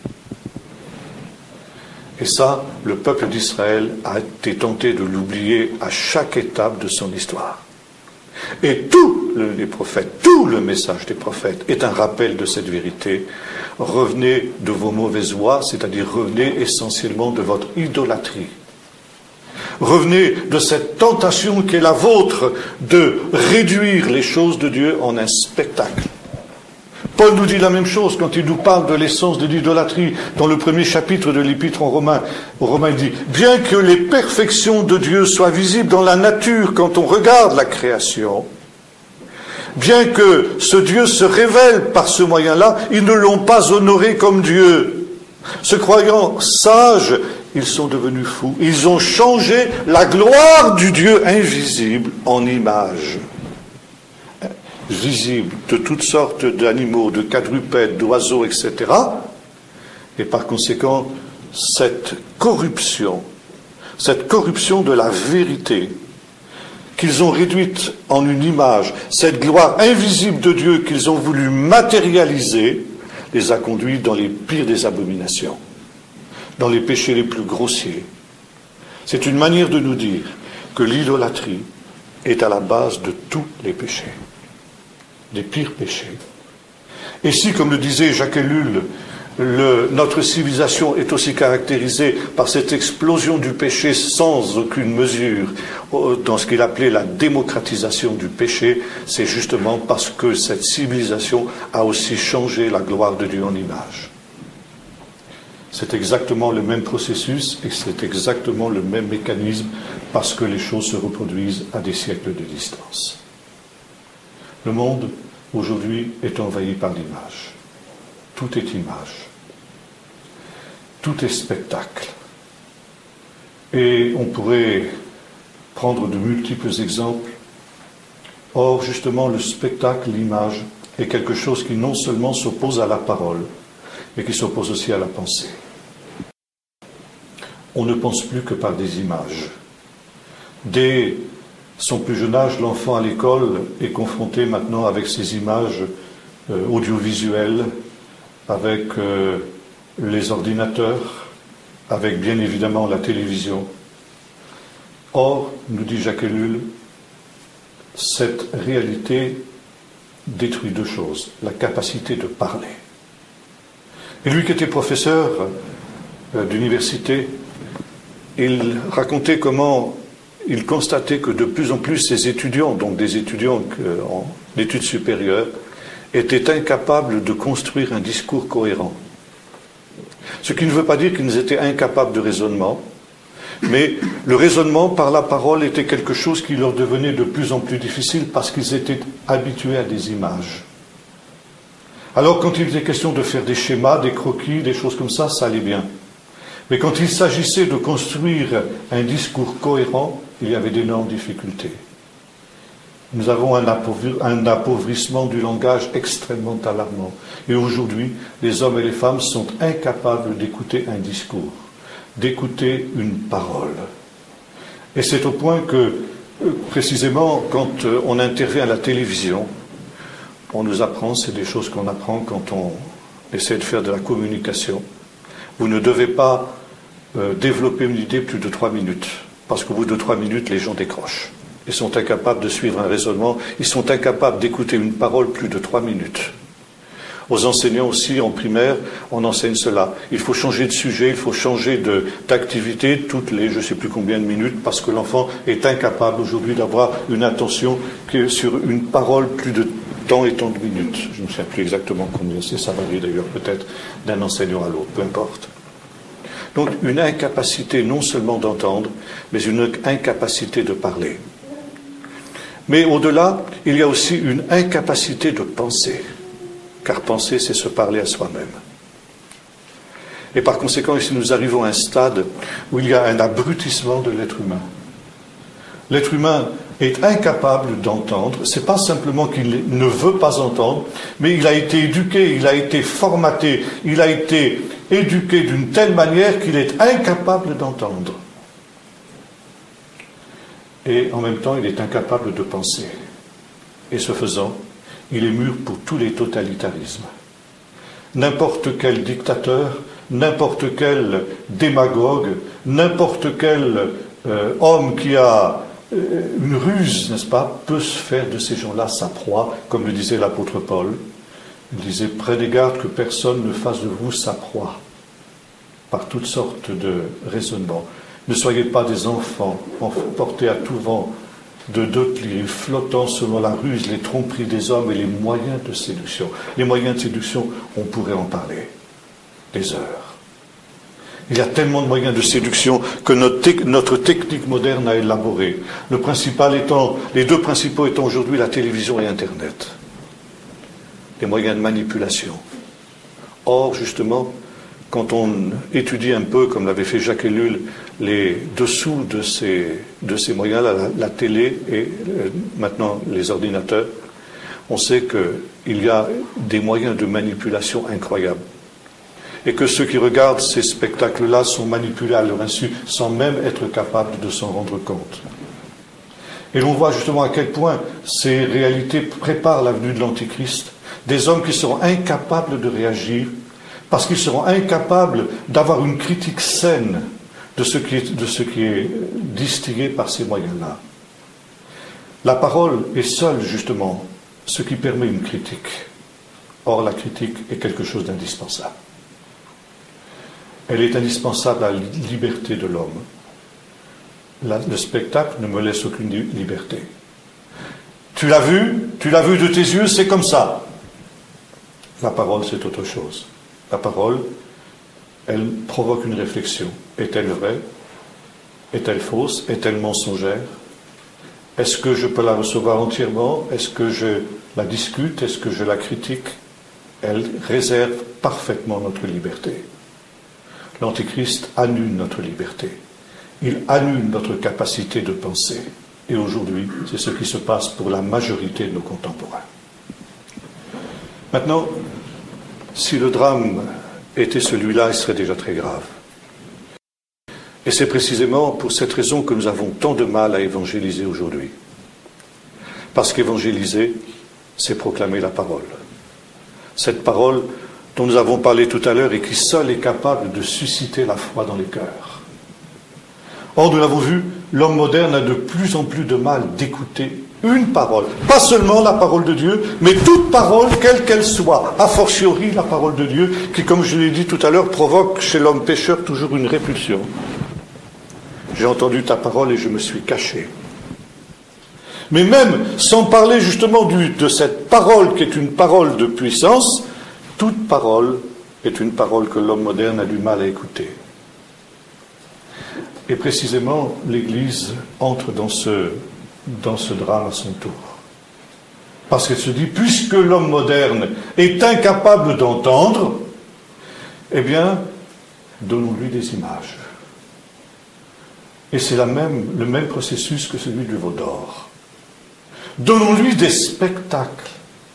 Et ça, le peuple d'Israël a été tenté de l'oublier à chaque étape de son histoire. Et tous les prophètes, tout le message des prophètes est un rappel de cette vérité. Revenez de vos mauvaises voies, c'est-à-dire revenez essentiellement de votre idolâtrie. Revenez de cette tentation qui est la vôtre de réduire les choses de Dieu en un spectacle. Paul nous dit la même chose quand il nous parle de l'essence de l'idolâtrie dans le premier chapitre de l'Épître aux Romains. Aux Romains, il dit « Bien que les perfections de Dieu soient visibles dans la nature quand on regarde la création, bien que ce Dieu se révèle par ce moyen-là, ils ne l'ont pas honoré comme Dieu. Se croyant sages, ils sont devenus fous. Ils ont changé la gloire du Dieu invisible en image. » Visible de toutes sortes d'animaux, de quadrupèdes, d'oiseaux, etc. Et par conséquent, cette corruption de la vérité qu'ils ont réduite en une image, cette gloire invisible de Dieu qu'ils ont voulu matérialiser, les a conduits dans les pires des abominations, dans les péchés les plus grossiers. C'est une manière de nous dire que l'idolâtrie est à la base de tous les péchés. Des pires péchés. Et si, comme le disait Jacques Ellul, notre civilisation est aussi caractérisée par cette explosion du péché sans aucune mesure, dans ce qu'il appelait la démocratisation du péché, c'est justement parce que cette civilisation a aussi changé la gloire de Dieu en image. C'est exactement le même processus et c'est exactement le même mécanisme parce que les choses se reproduisent à des siècles de distance. Le monde, aujourd'hui, est envahi par l'image. Tout est image. Tout est spectacle. Et on pourrait prendre de multiples exemples. Or, justement, le spectacle, l'image, est quelque chose qui non seulement s'oppose à la parole, mais qui s'oppose aussi à la pensée. On ne pense plus que par des images. Dès son plus jeune âge, l'enfant à l'école est confronté maintenant avec ces images audiovisuelles, avec les ordinateurs, avec bien évidemment la télévision. Or, nous dit Jacques Ellul, cette réalité détruit deux choses, la capacité de parler. Et lui qui était professeur d'université, il racontait comment il constatait que de plus en plus ces étudiants, donc des étudiants en études supérieures, étaient incapables de construire un discours cohérent. Ce qui ne veut pas dire qu'ils étaient incapables de raisonnement, mais le raisonnement par la parole était quelque chose qui leur devenait de plus en plus difficile parce qu'ils étaient habitués à des images. Alors quand il était question de faire des schémas, des croquis, des choses comme ça allait bien. Mais quand il s'agissait de construire un discours cohérent, il y avait d'énormes difficultés. Nous avons un appauvrissement du langage extrêmement alarmant. Et aujourd'hui, les hommes et les femmes sont incapables d'écouter un discours, d'écouter une parole. Et c'est au point que, précisément, quand on intervient à la télévision, on nous apprend, c'est des choses qu'on apprend quand on essaie de faire de la communication. Vous ne devez pas développer une idée plus de 3 minutes, parce qu'au bout de 3 minutes, les gens décrochent. Ils sont incapables de suivre un raisonnement, ils sont incapables d'écouter une parole plus de 3 minutes. Aux enseignants aussi, en primaire, on enseigne cela. Il faut changer de sujet, il faut changer d'activité toutes les je ne sais plus combien de minutes, parce que l'enfant est incapable aujourd'hui d'avoir une attention que sur une parole plus de temps et tant de minutes. Je ne sais plus exactement combien c'est, ça varie d'ailleurs peut-être d'un enseignant à l'autre, peu importe. Donc une incapacité non seulement d'entendre, mais une incapacité de parler. Mais au-delà, il y a aussi une incapacité de penser. Car penser, c'est se parler à soi-même. Et par conséquent, ici nous arrivons à un stade où il y a un abrutissement de l'être humain. L'être humain est incapable d'entendre. Ce n'est pas simplement qu'il ne veut pas entendre, mais il a été éduqué, il a été formaté, il a été éduqué d'une telle manière qu'il est incapable d'entendre. Et en même temps, il est incapable de penser. Et ce faisant, il est mûr pour tous les totalitarismes. N'importe quel dictateur, n'importe quel démagogue, n'importe quel homme qui a une ruse, n'est-ce pas, peut se faire de ces gens-là sa proie, comme le disait l'apôtre Paul. Il disait, prenez garde que personne ne fasse de vous sa proie, par toutes sortes de raisonnements. Ne soyez pas des enfants portés à tout vent de d'autres livres, flottant selon la ruse, les tromperies des hommes et les moyens de séduction. Les moyens de séduction, on pourrait en parler des heures. Il y a tellement de moyens de séduction que notre technique moderne a élaboré. Les deux principaux étant aujourd'hui la télévision et Internet. Les moyens de manipulation. Or, justement, quand on étudie un peu, comme l'avait fait Jacques Ellul, les dessous de ces moyens, la télé et maintenant les ordinateurs, on sait qu'il y a des moyens de manipulation incroyables. Et que ceux qui regardent ces spectacles-là sont manipulés à leur insu, sans même être capables de s'en rendre compte. Et l'on voit justement à quel point ces réalités préparent la venue de l'Antichrist. Des hommes qui seront incapables de réagir, parce qu'ils seront incapables d'avoir une critique saine de ce qui est distillé par ces moyens-là. La parole est seule, justement, ce qui permet une critique. Or, la critique est quelque chose d'indispensable. Elle est indispensable à la liberté de l'homme. Le spectacle ne me laisse aucune liberté. Tu l'as vu de tes yeux, c'est comme ça. La parole, c'est autre chose. La parole, elle provoque une réflexion. Est-elle vraie? Est-elle fausse? Est-elle mensongère? Est-ce que je peux la recevoir entièrement? Est-ce que je la discute? Est-ce que je la critique? Elle réserve parfaitement notre liberté. L'Antichrist annule notre liberté. Il annule notre capacité de penser. Et aujourd'hui, c'est ce qui se passe pour la majorité de nos contemporains. Maintenant, si le drame était celui-là, il serait déjà très grave. Et c'est précisément pour cette raison que nous avons tant de mal à évangéliser aujourd'hui. Parce qu'évangéliser, c'est proclamer la parole. Cette parole dont nous avons parlé tout à l'heure et qui seule est capable de susciter la foi dans les cœurs. Or, nous l'avons vu, l'homme moderne a de plus en plus de mal d'écouter une parole. Pas seulement la parole de Dieu, mais toute parole, quelle qu'elle soit. A fortiori, la parole de Dieu, qui, comme je l'ai dit tout à l'heure, provoque chez l'homme pécheur toujours une répulsion. J'ai entendu ta parole et je me suis caché. Mais même sans parler justement de cette parole qui est une parole de puissance, toute parole est une parole que l'homme moderne a du mal à écouter. Et précisément, l'Église entre dans ce drame à son tour. Parce qu'elle se dit, puisque l'homme moderne est incapable d'entendre, eh bien, donnons-lui des images. Et c'est le même processus que celui du veau d'or. Donnons-lui des spectacles.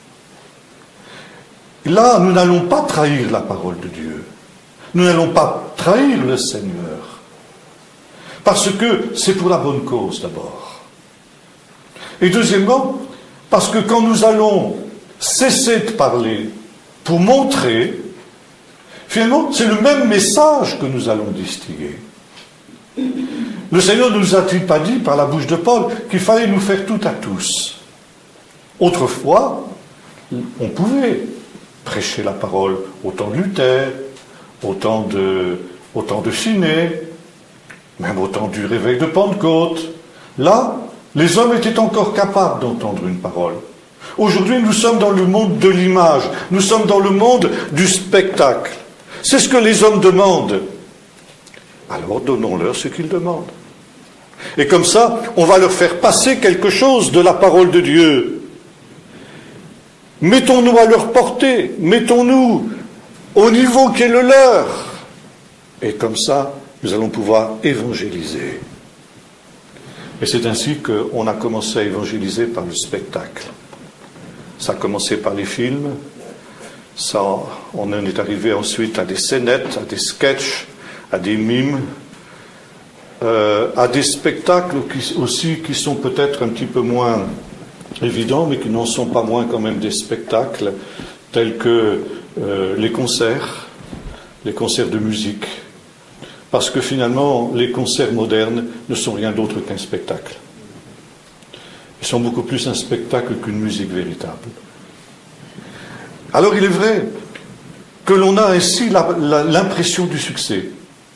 Là, nous n'allons pas trahir la parole de Dieu. Nous n'allons pas trahir le Seigneur. Parce que c'est pour la bonne cause d'abord. Et deuxièmement, parce que quand nous allons cesser de parler pour montrer, finalement, c'est le même message que nous allons distiller. Le Seigneur ne nous a-t-il pas dit par la bouche de Paul qu'il fallait nous faire tout à tous? Autrefois, on pouvait prêcher la parole au temps de Luther, au temps de Finney, même au temps du réveil de Pentecôte. Là, les hommes étaient encore capables d'entendre une parole. Aujourd'hui, nous sommes dans le monde de l'image, nous sommes dans le monde du spectacle. C'est ce que les hommes demandent. Alors donnons-leur ce qu'ils demandent. Et comme ça, on va leur faire passer quelque chose de la parole de Dieu. Mettons-nous à leur portée, mettons-nous au niveau qui est le leur. Et comme ça, nous allons pouvoir évangéliser. Et c'est ainsi qu'on a commencé à évangéliser par le spectacle. Ça a commencé par les films, on en est arrivé ensuite à des scénettes, à des sketchs, à des mimes, à des spectacles aussi qui sont peut-être un petit peu moins évidents, mais qui n'en sont pas moins quand même des spectacles, tels que les concerts de musique. Parce que finalement, les concerts modernes ne sont rien d'autre qu'un spectacle. Ils sont beaucoup plus un spectacle qu'une musique véritable. Alors il est vrai que l'on a ainsi l'impression du succès.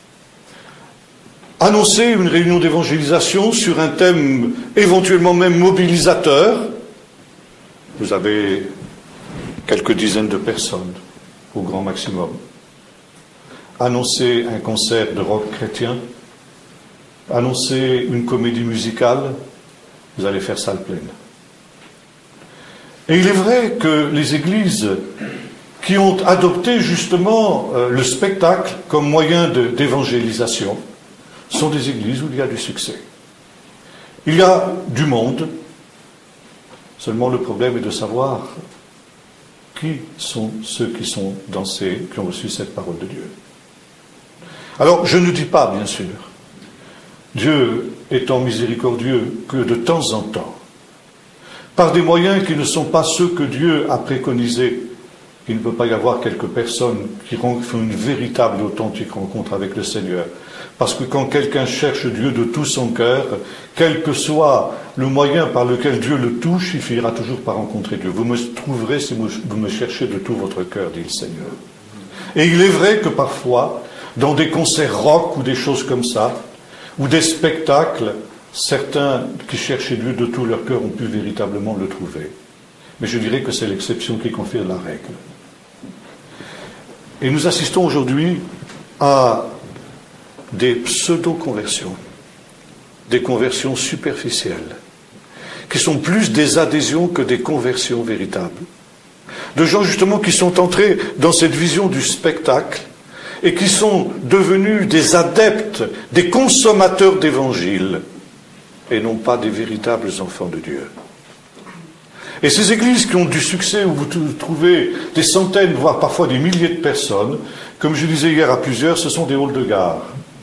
Annoncer une réunion d'évangélisation sur un thème éventuellement même mobilisateur, vous avez quelques dizaines de personnes au grand maximum. Annoncer un concert de rock chrétien, annoncer une comédie musicale, vous allez faire salle pleine. Et il est vrai que les églises qui ont adopté justement le spectacle comme moyen d'évangélisation sont des églises où il y a du succès. Il y a du monde, seulement le problème est de savoir qui sont ceux qui ont reçu cette parole de Dieu. Alors, je ne dis pas, bien sûr, Dieu étant miséricordieux, que de temps en temps, par des moyens qui ne sont pas ceux que Dieu a préconisés, il ne peut pas y avoir quelques personnes qui font une véritable authentique rencontre avec le Seigneur. Parce que quand quelqu'un cherche Dieu de tout son cœur, quel que soit le moyen par lequel Dieu le touche, il finira toujours par rencontrer Dieu. Vous me trouverez si vous me cherchez de tout votre cœur, dit le Seigneur. Et il est vrai que parfois, dans des concerts rock ou des choses comme ça, ou des spectacles, certains qui cherchaient Dieu de tout leur cœur ont pu véritablement le trouver. Mais je dirais que c'est l'exception qui confirme la règle. Et nous assistons aujourd'hui à des pseudo-conversions, des conversions superficielles, qui sont plus des adhésions que des conversions véritables. De gens justement qui sont entrés dans cette vision du spectacle et qui sont devenus des adeptes, des consommateurs d'évangile, et non pas des véritables enfants de Dieu. Et ces églises qui ont du succès, où vous trouvez des centaines, voire parfois des milliers de personnes, comme je disais hier à plusieurs, ce sont des halls de gare.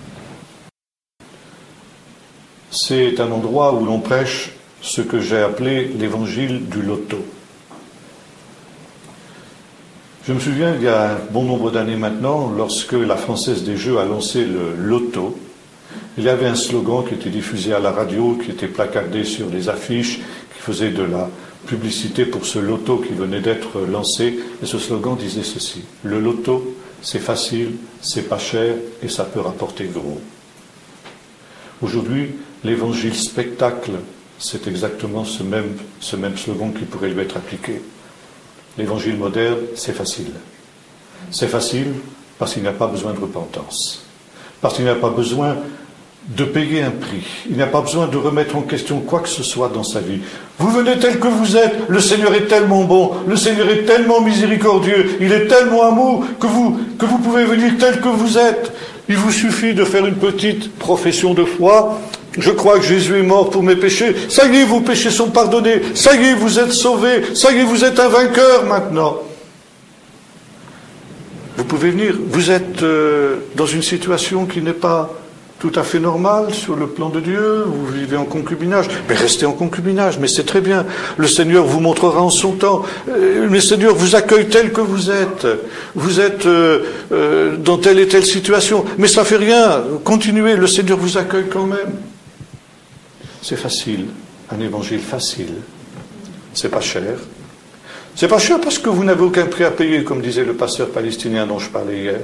C'est un endroit où l'on prêche ce que j'ai appelé l'évangile du loto. Je me souviens, il y a un bon nombre d'années maintenant, lorsque la Française des Jeux a lancé le loto, il y avait un slogan qui était diffusé à la radio, qui était placardé sur les affiches, qui faisait de la publicité pour ce loto qui venait d'être lancé. Et ce slogan disait ceci: le loto, c'est facile, c'est pas cher et ça peut rapporter gros. Aujourd'hui, l'évangile spectacle, c'est exactement ce même slogan qui pourrait lui être appliqué. L'évangile moderne, c'est facile. C'est facile parce qu'il n'y a pas besoin de repentance. Parce qu'il n'y a pas besoin de payer un prix. Il n'y a pas besoin de remettre en question quoi que ce soit dans sa vie. Vous venez tel que vous êtes, le Seigneur est tellement bon, le Seigneur est tellement miséricordieux, il est tellement amour que vous pouvez venir tel que vous êtes. Il vous suffit de faire une petite profession de foi, Je crois que Jésus est mort pour mes péchés. Ça y est, vos péchés sont pardonnés. Ça y est, vous êtes sauvés. Ça y est, vous êtes un vainqueur maintenant. Vous pouvez venir. Vous êtes dans une situation qui n'est pas tout à fait normale sur le plan de Dieu. Vous vivez en concubinage. Mais restez en concubinage. Mais c'est très bien. Le Seigneur vous montrera en son temps. Le Seigneur vous accueille tel que vous êtes. Vous êtes dans telle et telle situation. Mais ça ne fait rien. Continuez. Le Seigneur vous accueille quand même. C'est facile. Un évangile facile. C'est pas cher. C'est pas cher parce que vous n'avez aucun prix à payer, comme disait le pasteur palestinien dont je parlais hier.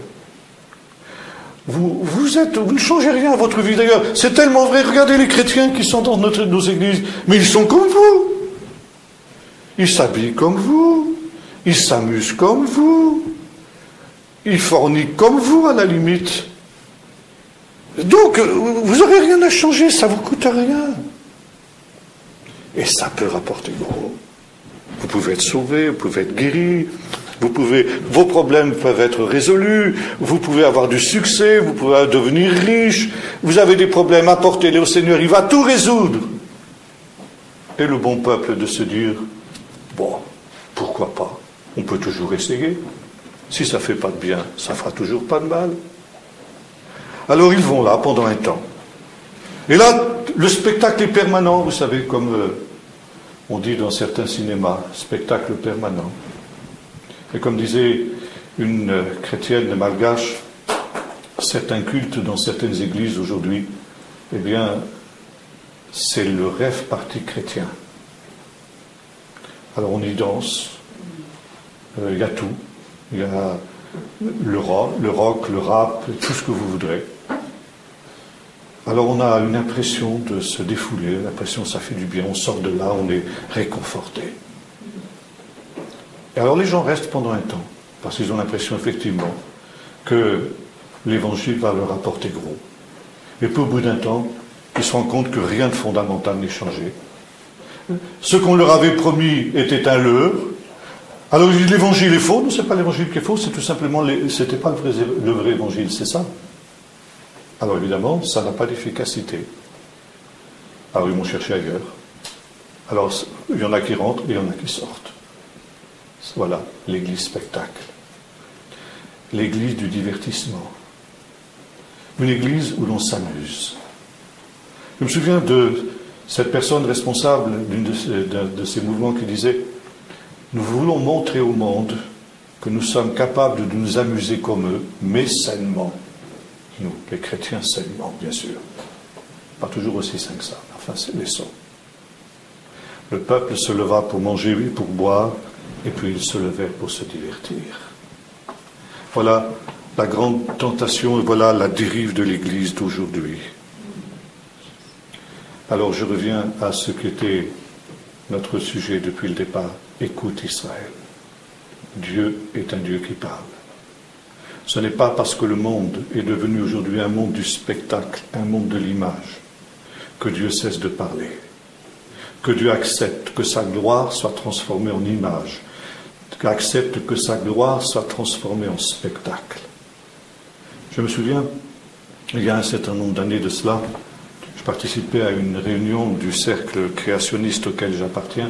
Vous ne changez rien à votre vie. D'ailleurs, c'est tellement vrai. Regardez les chrétiens qui sont dans nos églises. Mais ils sont comme vous. Ils s'habillent comme vous. Ils s'amusent comme vous. Ils forniquent comme vous, à la limite. Donc, vous n'aurez rien à changer. Ça ne vous coûte rien. Et ça peut rapporter gros. Vous pouvez être sauvé, vous pouvez être guéri, vos problèmes peuvent être résolus, vous pouvez avoir du succès, vous pouvez devenir riche, vous avez des problèmes, apportez-les au Seigneur, il va tout résoudre. Et le bon peuple de se dire, bon, pourquoi pas, on peut toujours essayer. Si ça ne fait pas de bien, ça ne fera toujours pas de mal. Alors ils vont là pendant un temps. Et là, le spectacle est permanent, vous savez, comme on dit dans certains cinémas, spectacle permanent. Et comme disait une chrétienne malgache, certains cultes dans certaines églises aujourd'hui, eh bien, c'est le rêve parti chrétien. Alors on y danse, il y a tout, il y a le rock, le rap, tout ce que vous voudrez. Alors on a une impression de se défouler, l'impression que ça fait du bien, on sort de là, on est réconforté. Et alors les gens restent pendant un temps, parce qu'ils ont l'impression effectivement que l'évangile va leur apporter gros. Et puis au bout d'un temps, ils se rendent compte que rien de fondamental n'est changé. Ce qu'on leur avait promis était un leurre. Alors ils disent l'évangile est faux. Non, c'est pas l'évangile qui est faux, c'est tout simplement, c'était pas le vrai évangile, c'est ça. Alors évidemment, ça n'a pas d'efficacité. Alors ils vont chercher ailleurs. Alors il y en a qui rentrent et il y en a qui sortent. Voilà, l'église spectacle. L'église du divertissement. Une église où l'on s'amuse. Je me souviens de cette personne responsable de ces mouvements qui disait « Nous voulons montrer au monde que nous sommes capables de nous amuser comme eux, mais sainement. » Nous, les chrétiens, sainement, bien sûr. Pas toujours aussi sain que ça, enfin, c'est laissons. Le peuple se leva pour manger et pour boire, et puis ils se levèrent pour se divertir. Voilà la grande tentation, et voilà la dérive de l'Église d'aujourd'hui. Alors je reviens à ce qui était notre sujet depuis le départ. Écoute Israël. Dieu est un Dieu qui parle. Ce n'est pas parce que le monde est devenu aujourd'hui un monde du spectacle, un monde de l'image, que Dieu cesse de parler. Que Dieu accepte que sa gloire soit transformée en image. Qu'accepte que sa gloire soit transformée en spectacle. Je me souviens, il y a un certain nombre d'années de cela, je participais à une réunion du cercle créationniste auquel j'appartiens,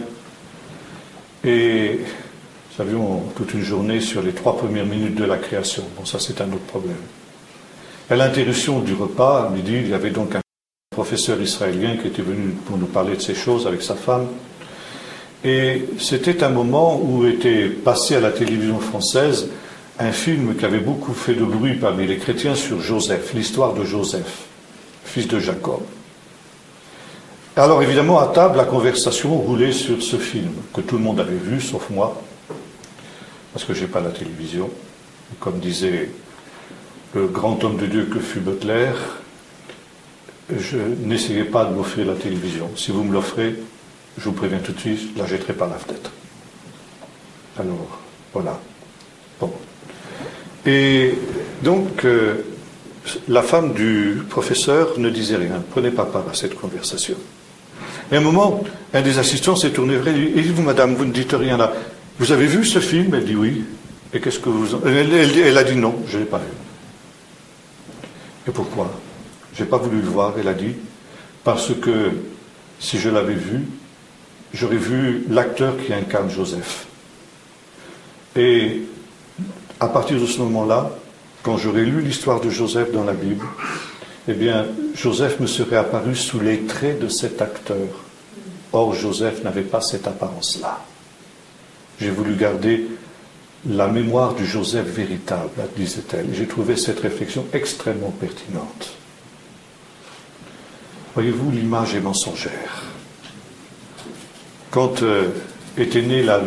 et nous avions toute une journée sur les 3 premières minutes de la création. Bon, ça c'est un autre problème. À l'interruption du repas, à midi, il y avait donc un professeur israélien qui était venu pour nous parler de ces choses avec sa femme. Et c'était un moment où était passé à la télévision française un film qui avait beaucoup fait de bruit parmi les chrétiens sur Joseph, l'histoire de Joseph, fils de Jacob. Alors évidemment, à table, la conversation roulait sur ce film, que tout le monde avait vu, sauf moi, parce que je n'ai pas la télévision. Et comme disait le grand homme de Dieu que fut Butler, je n'essayez pas de m'offrir la télévision. Si vous me l'offrez, je vous préviens tout de suite, je ne la jetterai par la fenêtre. Alors, voilà. Bon. Et donc, la femme du professeur ne disait rien, ne prenait pas part à cette conversation. Et à un moment, un des assistants s'est tourné vers elle et dit, vous madame, vous ne dites rien là. Vous avez vu ce film? Elle dit oui. Et qu'est-ce que vous... Elle a dit non, je ne l'ai pas vu. Et pourquoi? Je n'ai pas voulu le voir. Elle a dit, Parce que si je l'avais vu, j'aurais vu l'acteur qui incarne Joseph. Et à partir de ce moment-là, quand j'aurais lu l'histoire de Joseph dans la Bible, eh bien, Joseph me serait apparu sous les traits de cet acteur. Or, Joseph n'avait pas cette apparence-là. J'ai voulu garder la mémoire du Joseph véritable, disait-elle. J'ai trouvé cette réflexion extrêmement pertinente. Voyez-vous, l'image est mensongère. Quand était née la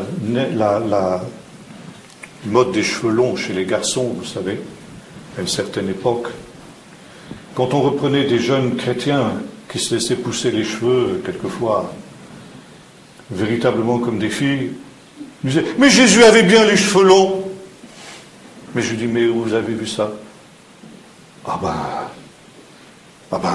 mode des cheveux longs chez les garçons, vous savez, à une certaine époque, quand on reprenait des jeunes chrétiens qui se laissaient pousser les cheveux, quelquefois, véritablement comme des filles, ils disaient « Mais Jésus avait bien les cheveux longs !» Mais je dis « Mais où vous avez vu ça ?»« Ah ben... »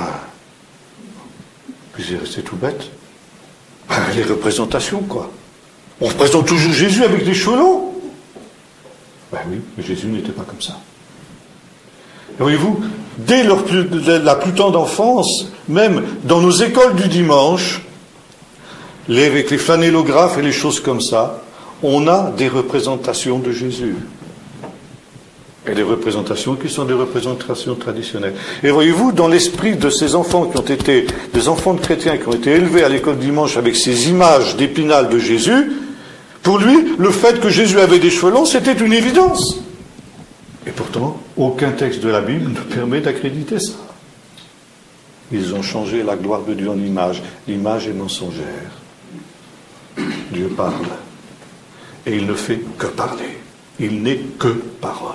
Puis j'ai resté tout bête. Les représentations, quoi. On représente toujours Jésus avec des cheveux longs. Ben oui, mais Jésus n'était pas comme ça. Et voyez-vous, dès la plus tendre enfance, même dans nos écoles du dimanche, avec les flanellographes et les choses comme ça, on a des représentations de Jésus. Et des représentations qui sont des représentations traditionnelles. Et voyez-vous, dans l'esprit de ces enfants qui ont été des enfants de chrétiens, qui ont été élevés à l'école dimanche avec ces images d'Épinal de Jésus, pour lui, le fait que Jésus avait des cheveux longs, c'était une évidence. Et pourtant, aucun texte de la Bible ne permet d'accréditer ça. Ils ont changé la gloire de Dieu en image. L'image est mensongère. Dieu parle. Et il ne fait que parler. Il n'est que parole.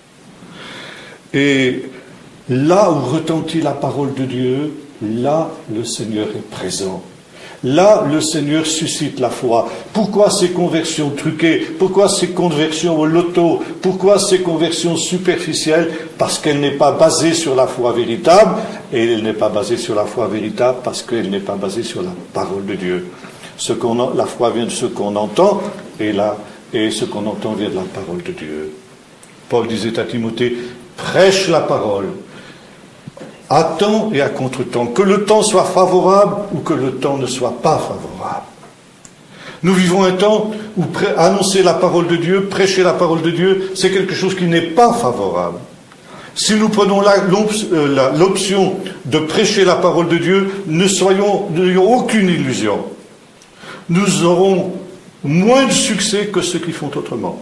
Et là où retentit la parole de Dieu, là le Seigneur est présent. Là, le Seigneur suscite la foi. Pourquoi ces conversions truquées? Pourquoi ces conversions au loto? Pourquoi ces conversions superficielles? Parce qu'elle n'est pas basée sur la foi véritable. Et elle n'est pas basée sur la foi véritable parce qu'elle n'est pas basée sur la parole de Dieu. La foi vient de ce qu'on entend, et ce qu'on entend vient de la parole de Dieu. Paul disait à Timothée, prêche la parole. À temps et à contre-temps, que le temps soit favorable ou que le temps ne soit pas favorable. Nous vivons un temps où annoncer la parole de Dieu, prêcher la parole de Dieu, c'est quelque chose qui n'est pas favorable. Si nous prenons l'option de prêcher la parole de Dieu, n'ayons aucune illusion. Nous aurons moins de succès que ceux qui font autrement.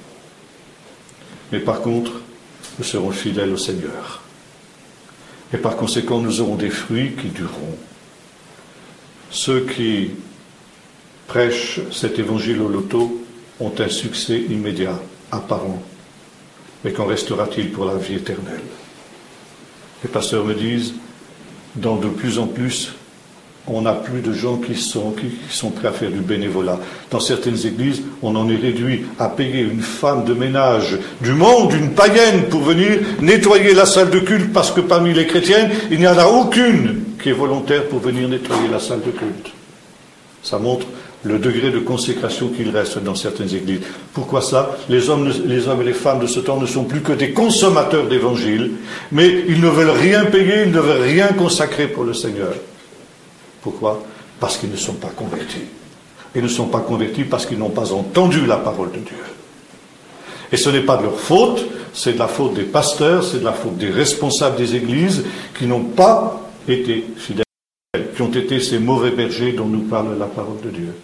Mais par contre, nous serons fidèles au Seigneur. Et par conséquent, nous aurons des fruits qui dureront. Ceux qui prêchent cet évangile au loto ont un succès immédiat, apparent. Mais qu'en restera-t-il pour la vie éternelle? Les pasteurs me disent, dans de plus en plus, on n'a plus de gens qui sont prêts à faire du bénévolat. Dans certaines églises, on en est réduit à payer une femme de ménage du monde, une païenne, pour venir nettoyer la salle de culte, parce que parmi les chrétiennes, il n'y en a aucune qui est volontaire pour venir nettoyer la salle de culte. Ça montre le degré de consécration qu'il reste dans certaines églises. Pourquoi ça? Les hommes et les femmes de ce temps ne sont plus que des consommateurs d'évangile, mais ils ne veulent rien payer, ils ne veulent rien consacrer pour le Seigneur. Pourquoi? Parce qu'ils ne sont pas convertis. Ils ne sont pas convertis parce qu'ils n'ont pas entendu la parole de Dieu. Et ce n'est pas de leur faute, c'est de la faute des pasteurs, c'est de la faute des responsables des églises qui n'ont pas été fidèles, qui ont été ces mauvais bergers dont nous parle la parole de Dieu.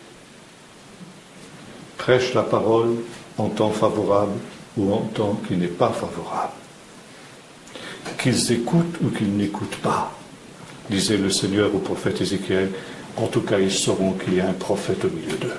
Prêche la parole en temps favorable ou en temps qui n'est pas favorable. Qu'ils écoutent ou qu'ils n'écoutent pas. Disait le Seigneur au prophète Ézéchiel, en tout cas ils sauront qu'il y a un prophète au milieu d'eux.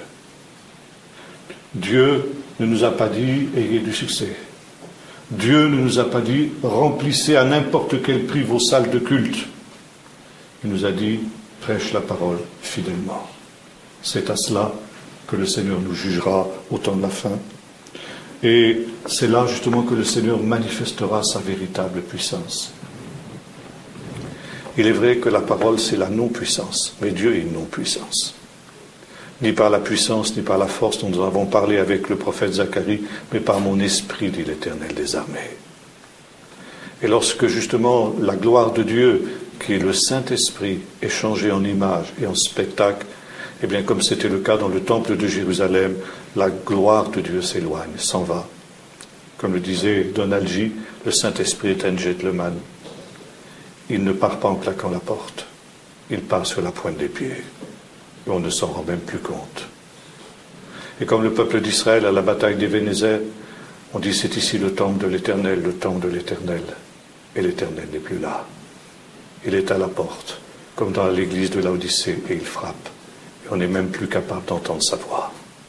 Dieu ne nous a pas dit ayez du succès. Dieu ne nous a pas dit remplissez à n'importe quel prix vos salles de culte. Il nous a dit prêche la parole fidèlement. C'est à cela que le Seigneur nous jugera au temps de la fin. Et c'est là justement que le Seigneur manifestera sa véritable puissance. Il est vrai que la parole, c'est la non-puissance, mais Dieu est une non-puissance. Ni par la puissance, ni par la force dont nous avons parlé avec le prophète Zacharie, mais par mon esprit, dit l'Éternel des armées. Et lorsque justement la gloire de Dieu qui est le Saint-Esprit, est changé en image et en spectacle, eh bien, comme c'était le cas dans le temple de Jérusalem, la gloire de Dieu s'éloigne, s'en va. Comme le disait Donald G., le Saint-Esprit est un gentleman. Il ne part pas en claquant la porte. Il part sur la pointe des pieds. Et on ne s'en rend même plus compte. Et comme le peuple d'Israël à la bataille d'Événézer, on dit c'est ici le temple de l'Éternel, le temple de l'Éternel. Et l'Éternel n'est plus là. Il est à la porte, comme dans l'église de Laodicée, et il frappe. Et on n'est même plus capable d'entendre sa voix.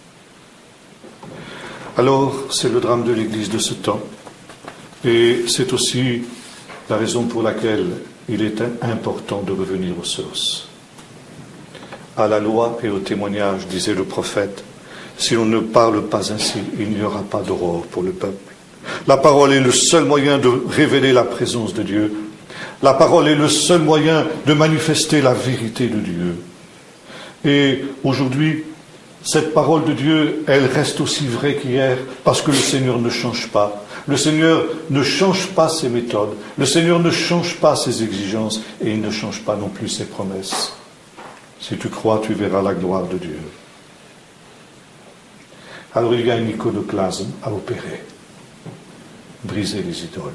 Alors, c'est le drame de l'église de ce temps. Et c'est aussi la raison pour laquelle il est important de revenir aux sources. À la loi et au témoignage, disait le prophète, si l'on ne parle pas ainsi, il n'y aura pas d'aurore pour le peuple. La parole est le seul moyen de révéler la présence de Dieu. La parole est le seul moyen de manifester la vérité de Dieu. Et aujourd'hui, cette parole de Dieu, elle reste aussi vraie qu'hier, parce que le Seigneur ne change pas. Le Seigneur ne change pas ses méthodes. Le Seigneur ne change pas ses exigences, et il ne change pas non plus ses promesses. Si tu crois, tu verras la gloire de Dieu. Alors il y a un iconoclasme à opérer. Briser les idoles.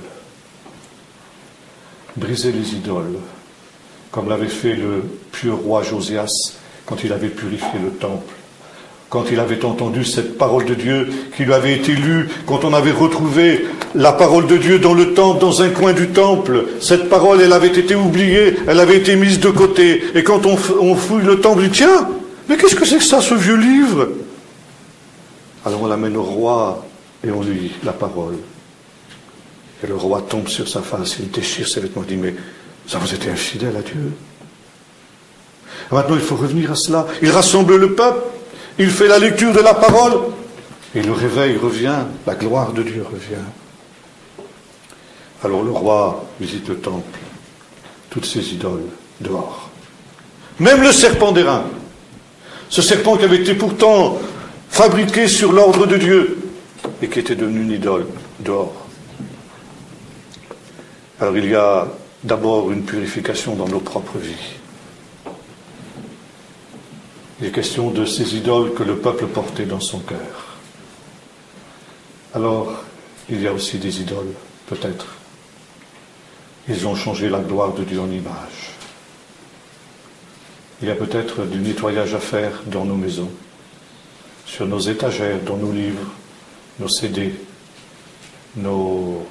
Briser les idoles, comme l'avait fait le pieux roi Josias quand il avait purifié le temple. Quand il avait entendu cette parole de Dieu qui lui avait été lue, quand on avait retrouvé la parole de Dieu dans le temple, dans un coin du temple, cette parole, elle avait été oubliée, elle avait été mise de côté. Et quand on fouille le temple, on dit, tiens, mais qu'est-ce que c'est que ça, ce vieux livre? Alors on l'amène au roi et on lui lit la parole. Et le roi tombe sur sa face, il déchire ses vêtements, il dit, mais ça vous êtes infidèle à Dieu. Et maintenant, il faut revenir à cela. Il rassemble le peuple. Il fait la lecture de la parole et le réveil revient, la gloire de Dieu revient. Alors le roi visite le temple, toutes ces idoles dehors. Même le serpent d'airain, ce serpent qui avait été pourtant fabriqué sur l'ordre de Dieu et qui était devenu une idole dehors. Alors il y a d'abord une purification dans nos propres vies. Il est question de ces idoles que le peuple portait dans son cœur. Alors, il y a aussi des idoles, peut-être. Ils ont changé la gloire de Dieu en image. Il y a peut-être du nettoyage à faire dans nos maisons, sur nos étagères, dans nos livres, nos CD, nos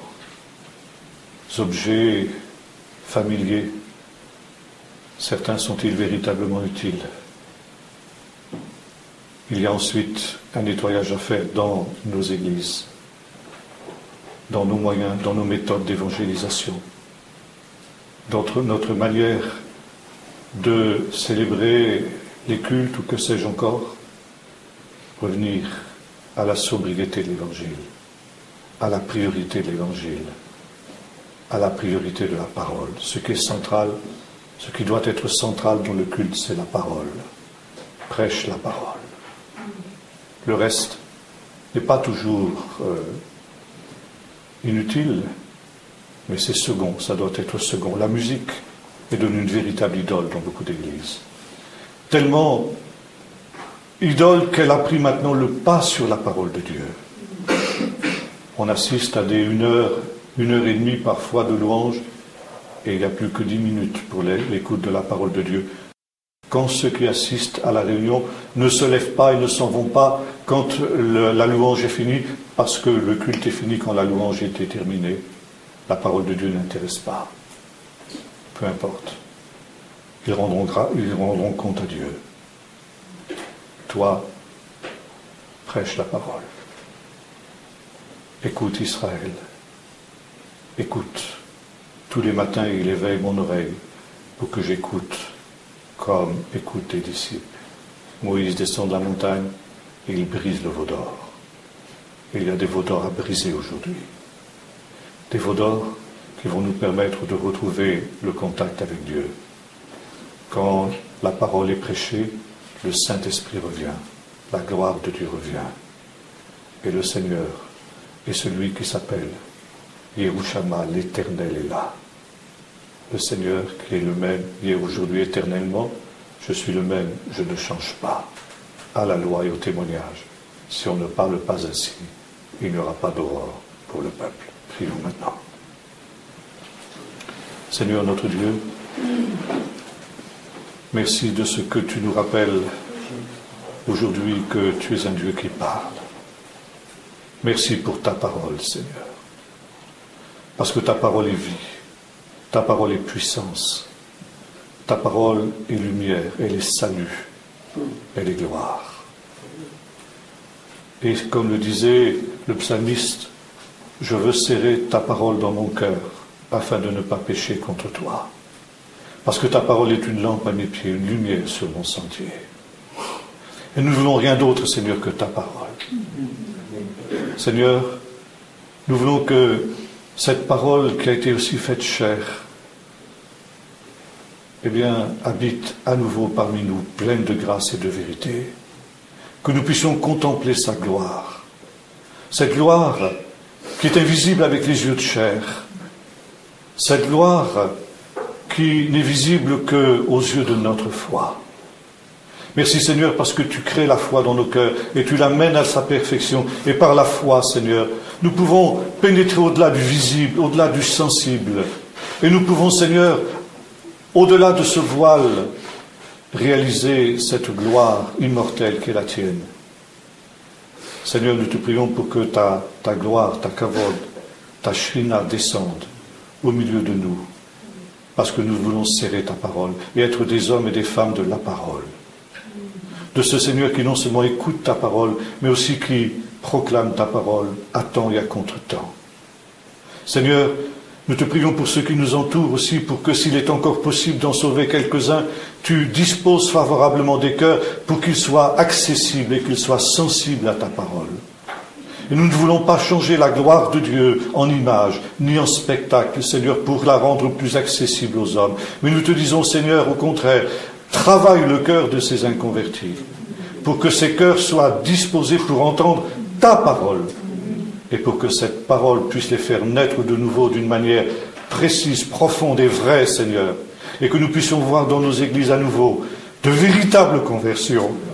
objets familiers. Certains sont-ils véritablement utiles ? Il y a ensuite un nettoyage à faire dans nos églises, dans nos moyens, dans nos méthodes d'évangélisation, dans notre manière de célébrer les cultes ou que sais-je encore, revenir à la sobriété de l'Évangile, à la priorité de l'Évangile, à la priorité de la parole. Ce qui est central, ce qui doit être central dans le culte, c'est la parole. Prêche la parole. Le reste n'est pas toujours inutile, mais c'est second, ça doit être second. La musique est devenue une véritable idole dans beaucoup d'églises. Tellement idole qu'elle a pris maintenant le pas sur la parole de Dieu. On assiste à des 1 heure et demie parfois de louange, et il n'y a plus que 10 minutes pour l'écoute de la parole de Dieu. Quand ceux qui assistent à la réunion ne se lèvent pas et ne s'en vont pas quand la louange est finie, parce que le culte est fini quand la louange était terminée, la parole de Dieu n'intéresse pas. Peu importe. Ils rendront compte à Dieu. Toi, prêche la parole. Écoute Israël. Écoute. Tous les matins, il éveille mon oreille pour que j'écoute comme écoute tes disciples. Moïse descend de la montagne et il brise le veau d'or. Il y a des veaux d'or à briser aujourd'hui. Des veaux d'or qui vont nous permettre de retrouver le contact avec Dieu. Quand la parole est prêchée, le Saint-Esprit revient, la gloire de Dieu revient. Et le Seigneur est celui qui s'appelle Yerushama, l'Éternel est là. le Seigneur qui est le même hier, aujourd'hui, éternellement. Je suis le même, je ne change pas. À la loi et au témoignage. Si on ne parle pas ainsi, il n'y aura pas d'aurore pour le peuple. Prions maintenant. Seigneur notre Dieu, merci de ce que tu nous rappelles aujourd'hui que tu es un Dieu qui parle. Merci pour ta parole, Seigneur. Parce que ta parole est vie, ta parole est puissance, ta parole est lumière, elle est salut, elle est gloire. Et comme le disait le psalmiste, je veux serrer ta parole dans mon cœur afin de ne pas pécher contre toi. Parce que ta parole est une lampe à mes pieds, une lumière sur mon sentier. Et nous ne voulons rien d'autre, Seigneur, que ta parole. Seigneur, nous voulons que cette parole qui a été aussi faite chair, eh bien, habite à nouveau parmi nous, pleine de grâce et de vérité. Que nous puissions contempler sa gloire. Cette gloire qui est invisible avec les yeux de chair. Cette gloire qui n'est visible qu'aux yeux de notre foi. Merci Seigneur parce que tu crées la foi dans nos cœurs et tu l'amènes à sa perfection. Et par la foi, Seigneur, nous pouvons pénétrer au-delà du visible, au-delà du sensible. Et nous pouvons, Seigneur, au-delà de ce voile, réaliser cette gloire immortelle qui est la tienne. Seigneur, nous te prions pour que ta gloire, ta kavod, ta shrina descende au milieu de nous. Parce que nous voulons serrer ta parole et être des hommes et des femmes de la parole. De ce Seigneur qui non seulement écoute ta parole, mais aussi qui proclame ta parole à temps et à contre-temps. Seigneur, nous te prions pour ceux qui nous entourent aussi, pour que s'il est encore possible d'en sauver quelques-uns, tu disposes favorablement des cœurs pour qu'ils soient accessibles et qu'ils soient sensibles à ta parole. Et nous ne voulons pas changer la gloire de Dieu en image, ni en spectacle, Seigneur, pour la rendre plus accessible aux hommes. Mais nous te disons, Seigneur, au contraire, travaille le cœur de ces inconvertis, pour que ces cœurs soient disposés pour entendre ta parole, et pour que cette parole puisse les faire naître de nouveau d'une manière précise, profonde et vraie, Seigneur, et que nous puissions voir dans nos églises à nouveau de véritables conversions,